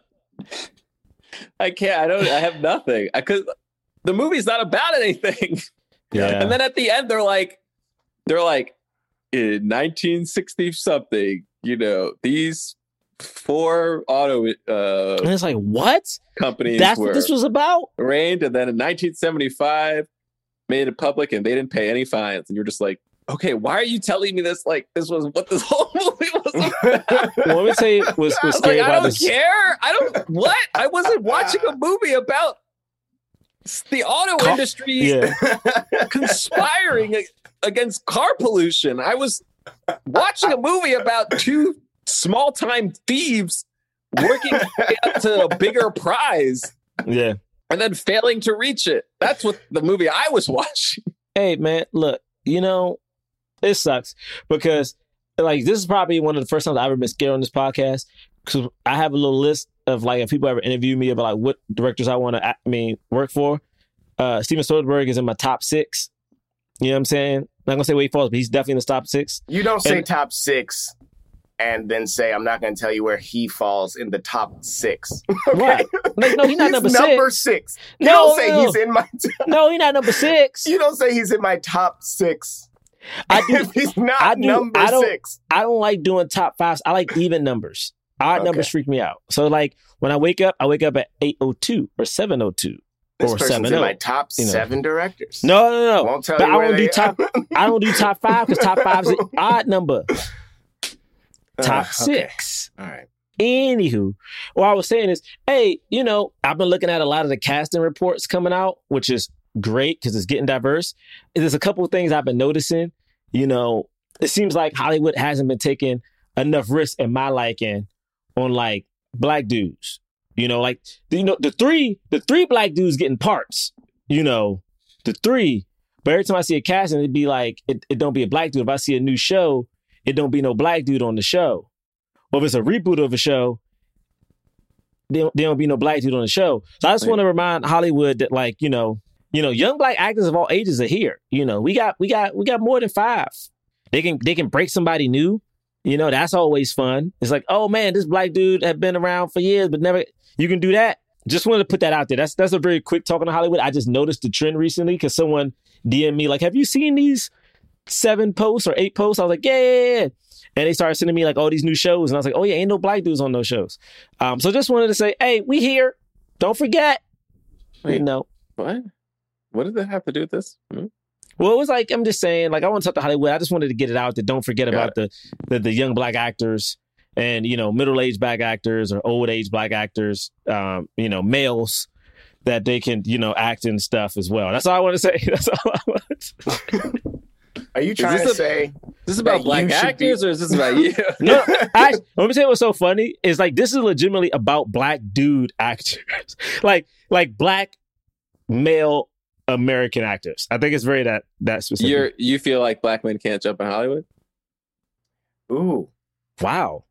I can't. I don't. I have nothing. I could. The movie's not about anything. Yeah. And then at the end, they're like, they're like, in nineteen sixty something, you know, these four auto uh, And it's like, what? companies That's were what this was about? reigned, and then in nineteen seventy-five, made it public, and they didn't pay any fines. And you're just like, okay, why are you telling me this? Like, this was what this whole movie was about. Well, let me tell you what's, I what's was scary like, I about don't this. care. I don't. What? I wasn't watching a movie about the auto industry Yeah. conspiring ag- against car pollution. I was watching a movie about two small-time thieves working to get to a bigger prize Yeah. and then failing to reach it. That's what the movie I was watching. Hey, man, look, you know, it sucks because, like, this is probably one of the first times I've ever been scared on this podcast because I have a little list of, like, if people ever interview me about, like, what directors I want to, I mean, work for. Uh, Steven Soderbergh is in my top six. You know what I'm saying? I'm not going to say where he falls, but he's definitely in the top six. You don't say And- top six and then say, I'm not going to tell you where he falls in the top six. Right. Like, no, he's not number six. number six. You No, don't say no. he's in my... No, he's not number six. You don't say he's in my top six. I do. If he's not I do. number I don't, six. I don't like doing top fives. I like even numbers. Odd Okay. numbers freak me out. So, like, when I wake up, I wake up at eight oh two or seven oh two This or person's seven in oh. my top you know. seven directors. No, no, no. Won't tell But you I where don't do they top. I don't do top five because top five is an odd number. Top Uh, okay. six. All right. Anywho, what I was saying is, hey, you know, I've been looking at a lot of the casting reports coming out, which is great because it's getting diverse. There's a couple of things I've been noticing. You know, it seems like Hollywood hasn't been taking enough risk in my liking on like black dudes. You know, like you know the three, the three black dudes getting parts. You know, the three. But every time I see a casting, it'd be like it, it don't be a black dude. If I see a new show, it don't be no black dude on the show. Or if it's a reboot of a show, there don't, there don't be no black dude on the show. So I just want to remind Hollywood that, like, you know, you know, young black actors of all ages are here. You know, we got we got we got more than five. They can they can break somebody new. You know, that's always fun. It's like, oh man, this black dude had been around for years, but never. You can do that. Just wanted to put that out there. That's that's a very quick talking to Hollywood. I just noticed the trend recently because someone D M'd me like, have you seen these seven posts or eight posts? I was like, yeah, yeah, yeah. And they started sending me like all these new shows. And I was like, oh yeah, ain't no black dudes on those shows. Um, so just wanted to say, hey, we here. Don't forget. Wait, you know. What? What did that have to do with this? Hmm? Well, it was like, I'm just saying, like, I want to talk to Hollywood. I just wanted to get it out that don't forget Got about the, the the young black actors and, you know, middle-aged black actors or old-age black actors, um, you know, males that they can, you know, act and stuff as well. That's all I want to say. That's all I want to say. Are you trying to a, say is this about that black you should actors be- or is this about you? No, I, let me tell you what's so funny is like this is legitimately about black dude actors, like like black male American actors. I think it's very that that specific. You're you feel like black men can't jump in Hollywood? Ooh. Wow.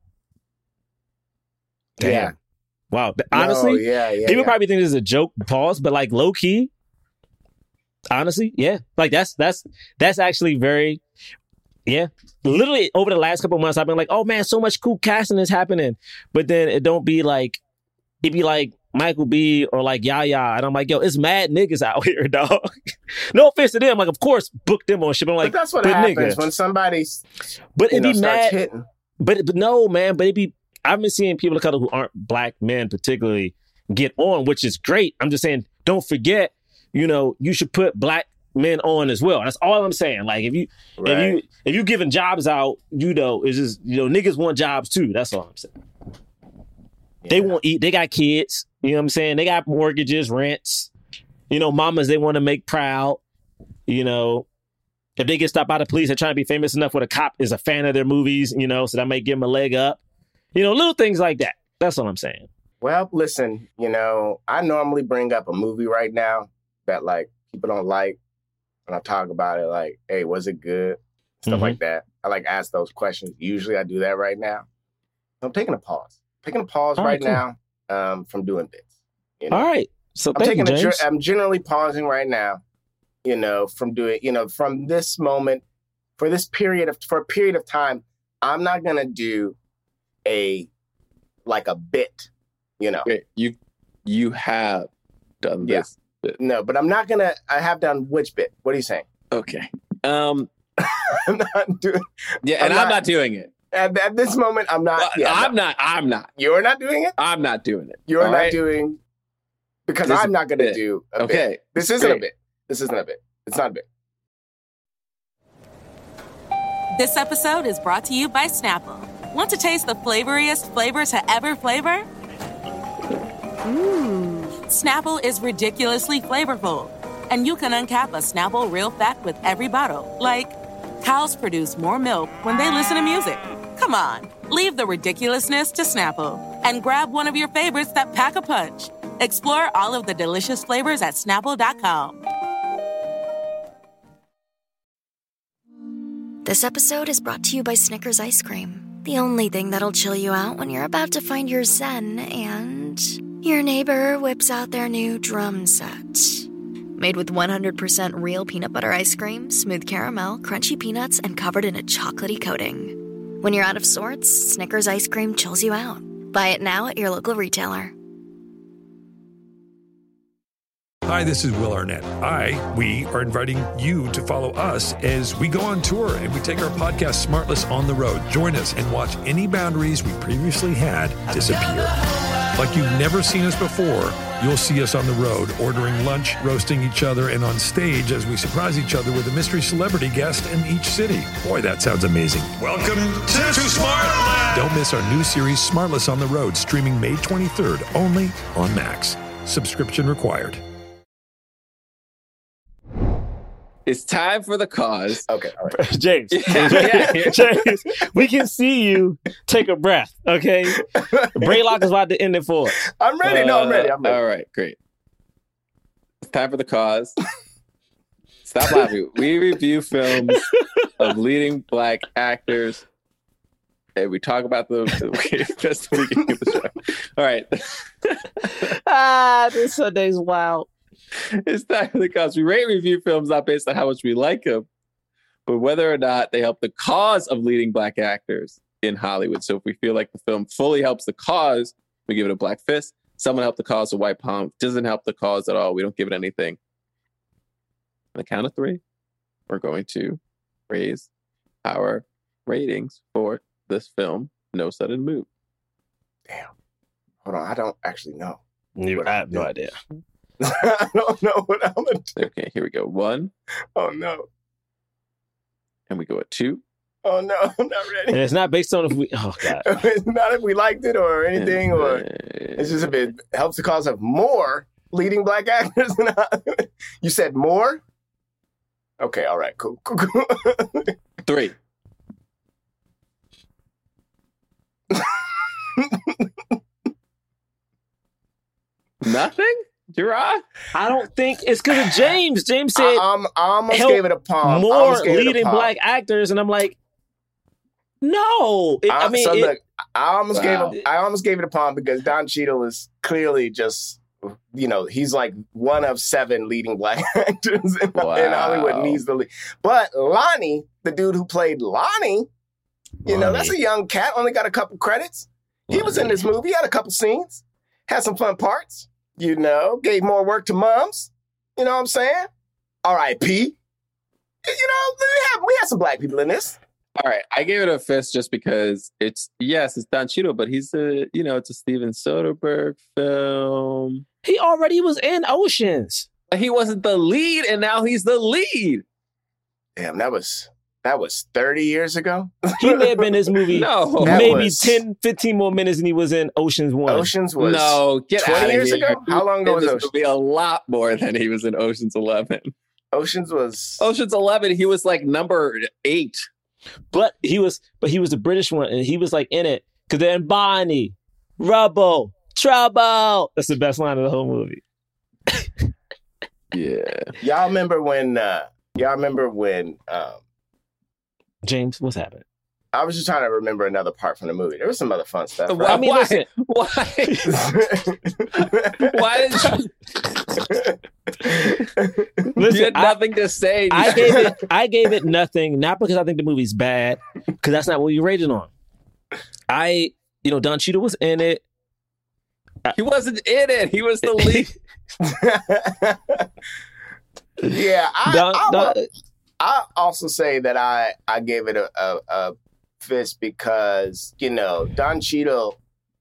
Damn. Yeah. Wow. Honestly, No, yeah, yeah, people yeah. probably think this is a joke, pause, but like low key, honestly, yeah. Like that's that's that's actually very Yeah. Literally over the last couple of months, I've been like, oh man, so much cool casting is happening. But then it don't be like, it be like Michael B or like Yaya. And I'm like, yo, it's mad niggas out here, dog. No offense to them. Like, of course, book them on shit. But I'm like, but that's what but happens nigga. when somebody's, But it know, be mad. hitting. But, but no, man. But it be, I've been seeing people of color who aren't black men particularly get on, which is great. I'm just saying, don't forget, you know, you should put black men on as well. That's all I'm saying. Like if you Right. if you if you giving jobs out, you know, it's just, you know, niggas want jobs too. That's all I'm saying. Yeah. They want to eat. They got kids. You know what I'm saying? They got mortgages, rents. You know, mamas they want to make proud. You know, if they get stopped by the police, they're trying to be famous enough where the cop is a fan of their movies. You know, so that might give them a leg up. You know, little things like that. That's all I'm saying. Well, listen, you know, I normally bring up a movie right now that like people don't like. And I talk about it like, hey, was it good? Stuff Mm-hmm. like that. I like ask those questions. Usually I do that right now. I'm taking a pause. Taking a pause All right, right, cool. now um, from doing bits. You know? All right. So I'm thank taking you, a James. ge- I'm generally pausing right now, you know, from doing, you know, from this moment, for this period of, for a period of time, I'm not going to do a, like a bit, you know. Wait, you, you have done Yeah. this bit. No, but I'm not going to, I have done which bit? What are you saying? Okay. Um, I'm not doing, yeah, and I'm not, doing it. At, at this moment, I'm not. Well, yeah, I'm no. not. I'm not. You're not doing it? I'm not doing it. You're All not right? doing, because This I'm not going to bit. do a Okay. bit. This isn't a Great. bit. This isn't a bit. It's not a bit. This episode is brought to you by Snapple. Want to taste the flavoriest flavor to ever flavor? Mmm. Snapple is ridiculously flavorful. And you can uncap a Snapple real fact with every bottle. Like, cows produce more milk when they listen to music. Come on, leave the ridiculousness to Snapple and grab one of your favorites that pack a punch. Explore all of the delicious flavors at snapple dot com. This episode is brought to you by Snickers Ice Cream, the only thing that'll chill you out when you're about to find your zen and your neighbor whips out their new drum set. Made with one hundred percent real peanut butter ice cream, smooth caramel, crunchy peanuts, and covered in a chocolatey coating. When you're out of sorts, Snickers Ice Cream chills you out. Buy it now at your local retailer. Hi, this is Will Arnett. I, we are inviting you to follow us as we go on tour and we take our podcast Smartless on the road. Join us and watch any boundaries we previously had disappear. Like you've never seen us before, you'll see us on the road, ordering lunch, roasting each other, and on stage as we surprise each other with a mystery celebrity guest in each city. Boy, that sounds amazing. Welcome to, to Smartland! Don't miss our new series, Smartless on the Road, streaming May twenty-third, only on Max. Subscription required. It's time for the cause. Okay, all right. James, Yeah. James, we can see you take a breath, okay? Braylock is about to end it for us. I'm ready. No, I'm ready. I'm ready. All right, great. It's time for the cause. Stop laughing. We review films of leading black actors, and we talk about them just the beginning of the show. All right. Ah, this Sunday's wild. It's time for the cause. We rate and review films not based on how much we like them, but whether or not they help the cause of leading black actors in Hollywood. So if we feel like the film fully helps the cause, we give it a black fist. Someone help the cause, a white palm. Doesn't help the cause at all, we don't give it anything. On the count of three, we're going to raise our ratings for this film, No Sudden Move. Damn. Hold on. I don't actually know. You, I have no idea. I don't know what I'm going to do. Okay, here we go. One. Oh, no. And we go at two. Oh, no. I'm not ready. And it's not based on if we, oh, God. It's not if we liked it or anything, And, or uh, it's just if it helps the cause of more leading black actors. You said more? Okay, all right, cool. cool, cool. Three. Nothing? Gerard? I don't think it's because of James. James said, I, I'm, I almost help gave it a palm. I more almost gave it a leading palm. black actors. And I'm like, no. It, I, I, mean, so it- look, I almost Wow. gave it, I almost gave it a palm because Don Cheadle is clearly just you know, he's like one of seven leading black actors in, Wow. in Hollywood, and he's the lead. But Lonnie, the dude who played Lonnie, you know, that's a young cat, only got a couple credits. He was in this movie, had a couple scenes, had some fun parts, you know, gave more work to moms. You know what I'm saying? R I P You know, we had, we had some black people in this. All right, I gave it a fist just because it's, yes, it's Don Cheadle, but he's a, you know, it's a Steven Soderbergh film. He already was in Oceans. But he wasn't the lead, and now he's the lead. Damn, that was that was thirty years ago. He may have been in this movie No. maybe was- ten, fifteen more minutes than he was in Oceans one. Oceans was No, get twenty out of years here. ago? How long ago was This Oceans? would be a lot more than he was in Ocean's Eleven. Oceans was Ocean's Eleven, he was like number eight. But he was but he was the British one, and he was like in it. Cause then Bonnie, Rubble, Trouble. That's the best line of the whole movie. Yeah. Y'all remember when uh y'all remember when um James, what's happening? I was just trying to remember another part from the movie. There was some other fun stuff. Why? I mean, why? listen. Why? Why did you? Listen, you had I- nothing to say. I gave it I gave it nothing, not because I think the movie's bad, because that's not what you rated on. I, you know, Don Cheadle was in it. He wasn't in it. He was the lead. Yeah, I, Don- I, Don- will- I also say that I I gave it a, a, a fist because, you know, Don Cheadle,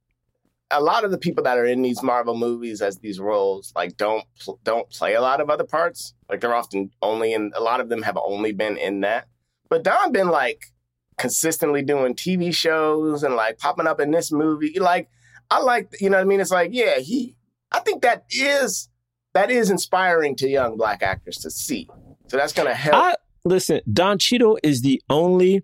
a lot of the people that are in these Marvel movies as these roles, like, don't pl- don't play a lot of other parts. Like, they're often only in, a lot of them have only been in that. But Don been, like, consistently doing T V shows and, like, popping up in this movie. Like, I like, you know what I mean? It's like, yeah, he, I think that is, that is inspiring to young black actors to see. So that's going to help. I listen, Don Cheadle is the only,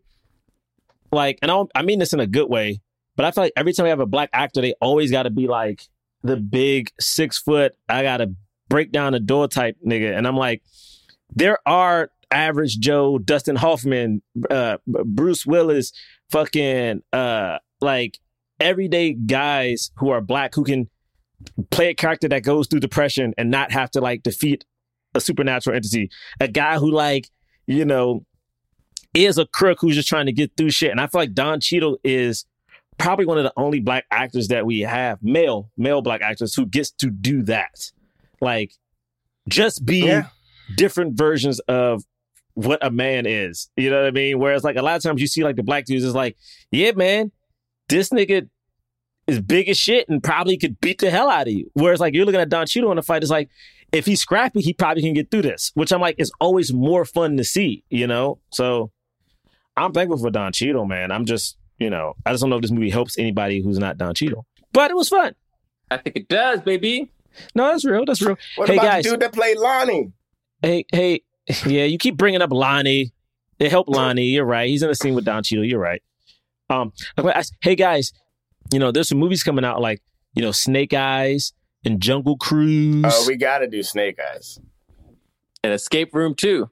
like, and I, don't, I mean this in a good way, but I feel like every time we have a black actor, they always got to be like the big six foot, I got to break down the door type nigga. And I'm like, there are average Joe, Dustin Hoffman, uh, Bruce Willis, fucking, uh, like everyday guys who are black who can play a character that goes through depression and not have to like defeat a supernatural entity. A guy who like, you know, is a crook who's just trying to get through shit. And I feel like Don Cheadle is probably one of the only black actors that we have, male, male black actors who gets to do that. Like, just be Yeah. different versions of what a man is. You know what I mean? Whereas like a lot of times you see like the black dudes is like, yeah, man, this nigga is big as shit and probably could beat the hell out of you. Whereas like you're looking at Don Cheadle in the fight, it's like, if he's scrappy, he probably can get through this, which I'm like, is always more fun to see, you know? So I'm thankful for Don Cheadle, man. I'm just, you know, I just don't know if this movie helps anybody who's not Don Cheadle. But it was fun. I think it does, baby. No, that's real. That's real. What hey, about guys. the dude that played Lonnie? Hey, hey, yeah, you keep bringing up Lonnie. They help Lonnie. You're right. He's in a scene with Don Cheadle. You're right. Um, I- hey, guys, you know, there's some movies coming out like, you know, Snake Eyes and Jungle Cruise. Oh, we got to do Snake Eyes. And Escape Room too.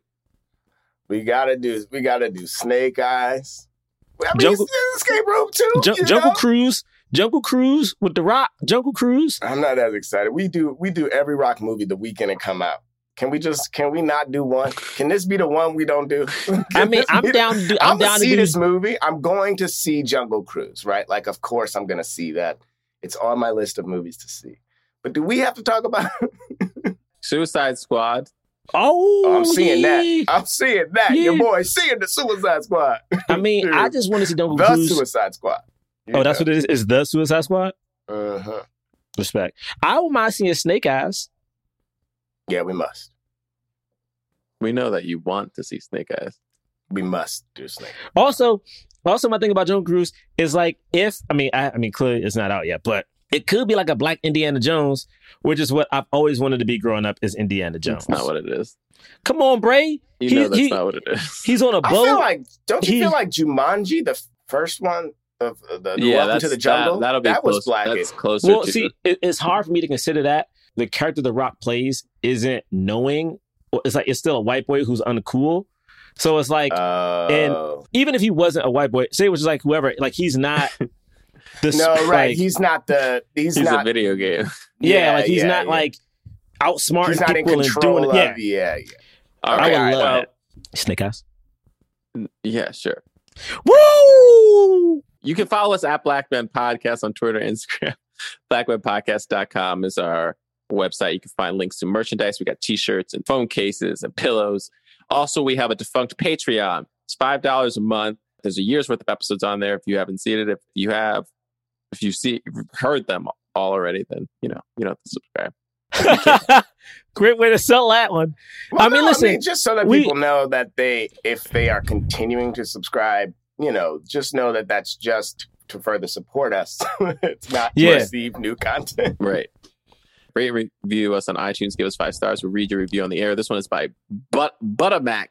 We got to do, we got to do Snake Eyes. I mean, Jungle- it's Escape Room too. Jun- you Jungle know? Cruise. Jungle Cruise with The Rock. Jungle Cruise. I'm not as excited. We do we do every Rock movie the weekend it come out. Can we just can we not do one? Can this be the one we don't do? I mean, I'm down to do. I'm, I'm down gonna to see do this movie. I'm going to see Jungle Cruise, right? Like, of course, I'm gonna see that. It's on my list of movies to see. But do we have to talk about? Suicide Squad. Oh, Oh, I'm seeing yeah. that. I'm seeing that. Yeah. Your boy seeing the Suicide Squad. I mean, I just want to see Jungle the Cruise. Suicide Squad. Oh, that's what it is. Is the Suicide Squad? Uh huh. Respect. I don't mind seeing Snake Eyes. Yeah, we must. We know that you want to see Snake Eyes. We must do Snake. Also, also my thing about Jungle Cruise is like if I mean I, I mean clearly it's not out yet, but it could be like a black Indiana Jones, which is what I've always wanted to be growing up is Indiana Jones. That's not what it is. Come on, Bray. You He- know that's he- not what it is. He's on a I boat. feel like don't you He- feel like Jumanji, the first one, the, the, the Yeah, Welcome that's, to the Jungle? That, that'll be that close, was black. That's closer Well, to see, it, it's hard for me to consider that the character The Rock plays isn't knowing. It's like it's still a white boy who's uncool. So it's like, Uh, and even if he wasn't a white boy, say it was just like whoever, like he's not, The, no, right. like, he's not the. He's, He's not a video game. Yeah, Yeah, like he's yeah, not yeah. like outsmarting He's not in people and control doing of. it. Yeah, Yeah, yeah. All I right. would all right, love well, it. Snake Eyes. yeah, sure. Woo! You can follow us at Black Men Podcast on Twitter and Instagram. black men podcast dot com is our website. You can find links to merchandise. We got t-shirts and phone cases and pillows. Also, we have a defunct Patreon. It's five dollars a month. There's a year's worth of episodes on there. If you haven't seen it, if you have, if you see, if you've heard them all already, then, you know, you don't have to subscribe. Great way to sell that one. Well, I mean, no, listen, just so that we- people know that they, if they are continuing to subscribe, you know, just know that that's just to further support us. It's not to Yeah. receive new content. Right. Rate and review us on iTunes. Give us five stars. We'll read your review on the air. This one is by but Buttermac.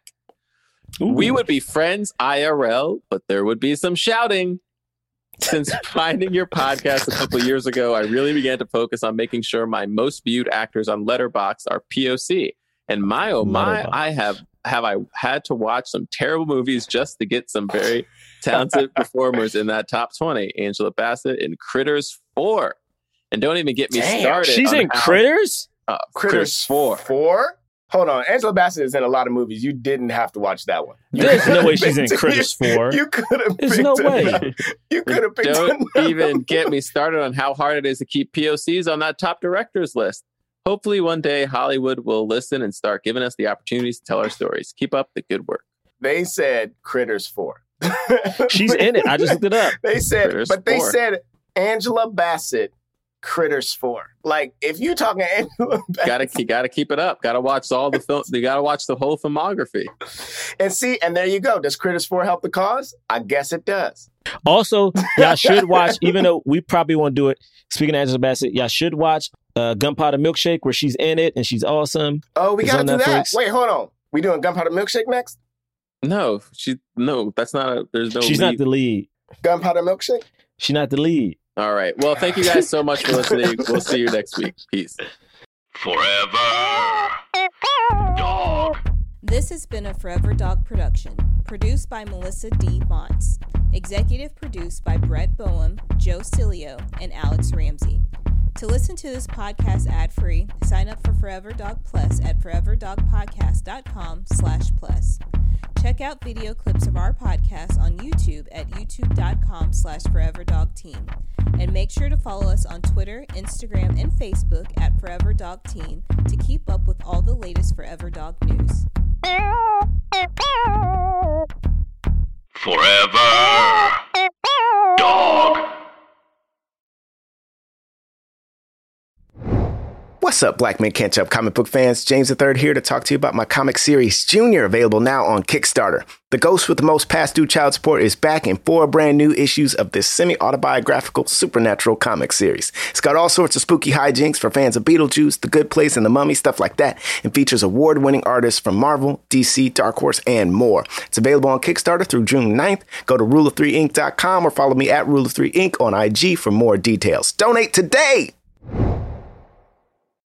We would be friends I R L, but there would be some shouting. Since finding your podcast a couple of years ago, I really began to focus on making sure my most viewed actors on Letterboxd are P O C. And my oh my, Letterboxd. I have have I had to watch some terrible movies just to get some very talented performers in that top twenty. Angela Bassett in Critters four. And don't even get me Damn, started. She's on in how- Critters? Uh, Critters Critters four. Four? Hold on. Angela Bassett is in a lot of movies. You didn't have to watch that one. You There's no could've way she's in picked- Critters four. You could have There's picked no way. another- You could have picked Don't another even one. get me started on how hard it is to keep P O Cs on that top directors list. Hopefully one day Hollywood will listen and start giving us the opportunities to tell our stories. Keep up the good work. They said Critters four. She's in it. I just looked it up. They said, Critters but they four. said Angela Bassett, Critters four. Like, if you talking Angela Bassett, Gotta keep, gotta keep it up. Gotta watch all the film. You gotta watch the whole filmography. and see, and there you go. Does Critters four help the cause? I guess it does. Also, y'all should watch, even though we probably won't do it. Speaking of Angela Bassett, y'all should watch uh, Gunpowder Milkshake, where she's in it and she's awesome. Oh, we It's gotta on do that. Netflix. Wait, hold on. We doing Gunpowder Milkshake next? No, she no. That's not a. There's no. She's not lead. the lead. Gunpowder Milkshake? She's not the lead. All right. Well, thank you guys so much for listening. We'll see you next week. Peace. Forever Dog. This has been a Forever Dog production, produced by Melissa D. Montz, executive produced by Brett Boehm, Joe Cilio, and Alex Ramsey. To listen to this podcast ad-free, sign up for Forever Dog Plus at foreverdogpodcast.com slash plus. Check out video clips of our podcast on YouTube at youtube.com slash foreverdogteam. And make sure to follow us on Twitter, Instagram, and Facebook at Forever Dog Team to keep up with all the latest Forever Dog news. Forever Dog. What's up, Black Men Can't Jump comic book fans? James the Third here to talk to you about my comic series, Junior, available now on Kickstarter. The ghost with the most past due child support is back in four brand new issues of this semi-autobiographical supernatural comic series. It's got all sorts of spooky hijinks for fans of Beetlejuice, The Good Place, and The Mummy, stuff like that, and features award-winning artists from Marvel, D C, Dark Horse, and more. It's available on Kickstarter through June ninth. Go to rule of three ink dot com or follow me at rule of three ink on I G for more details. Donate today!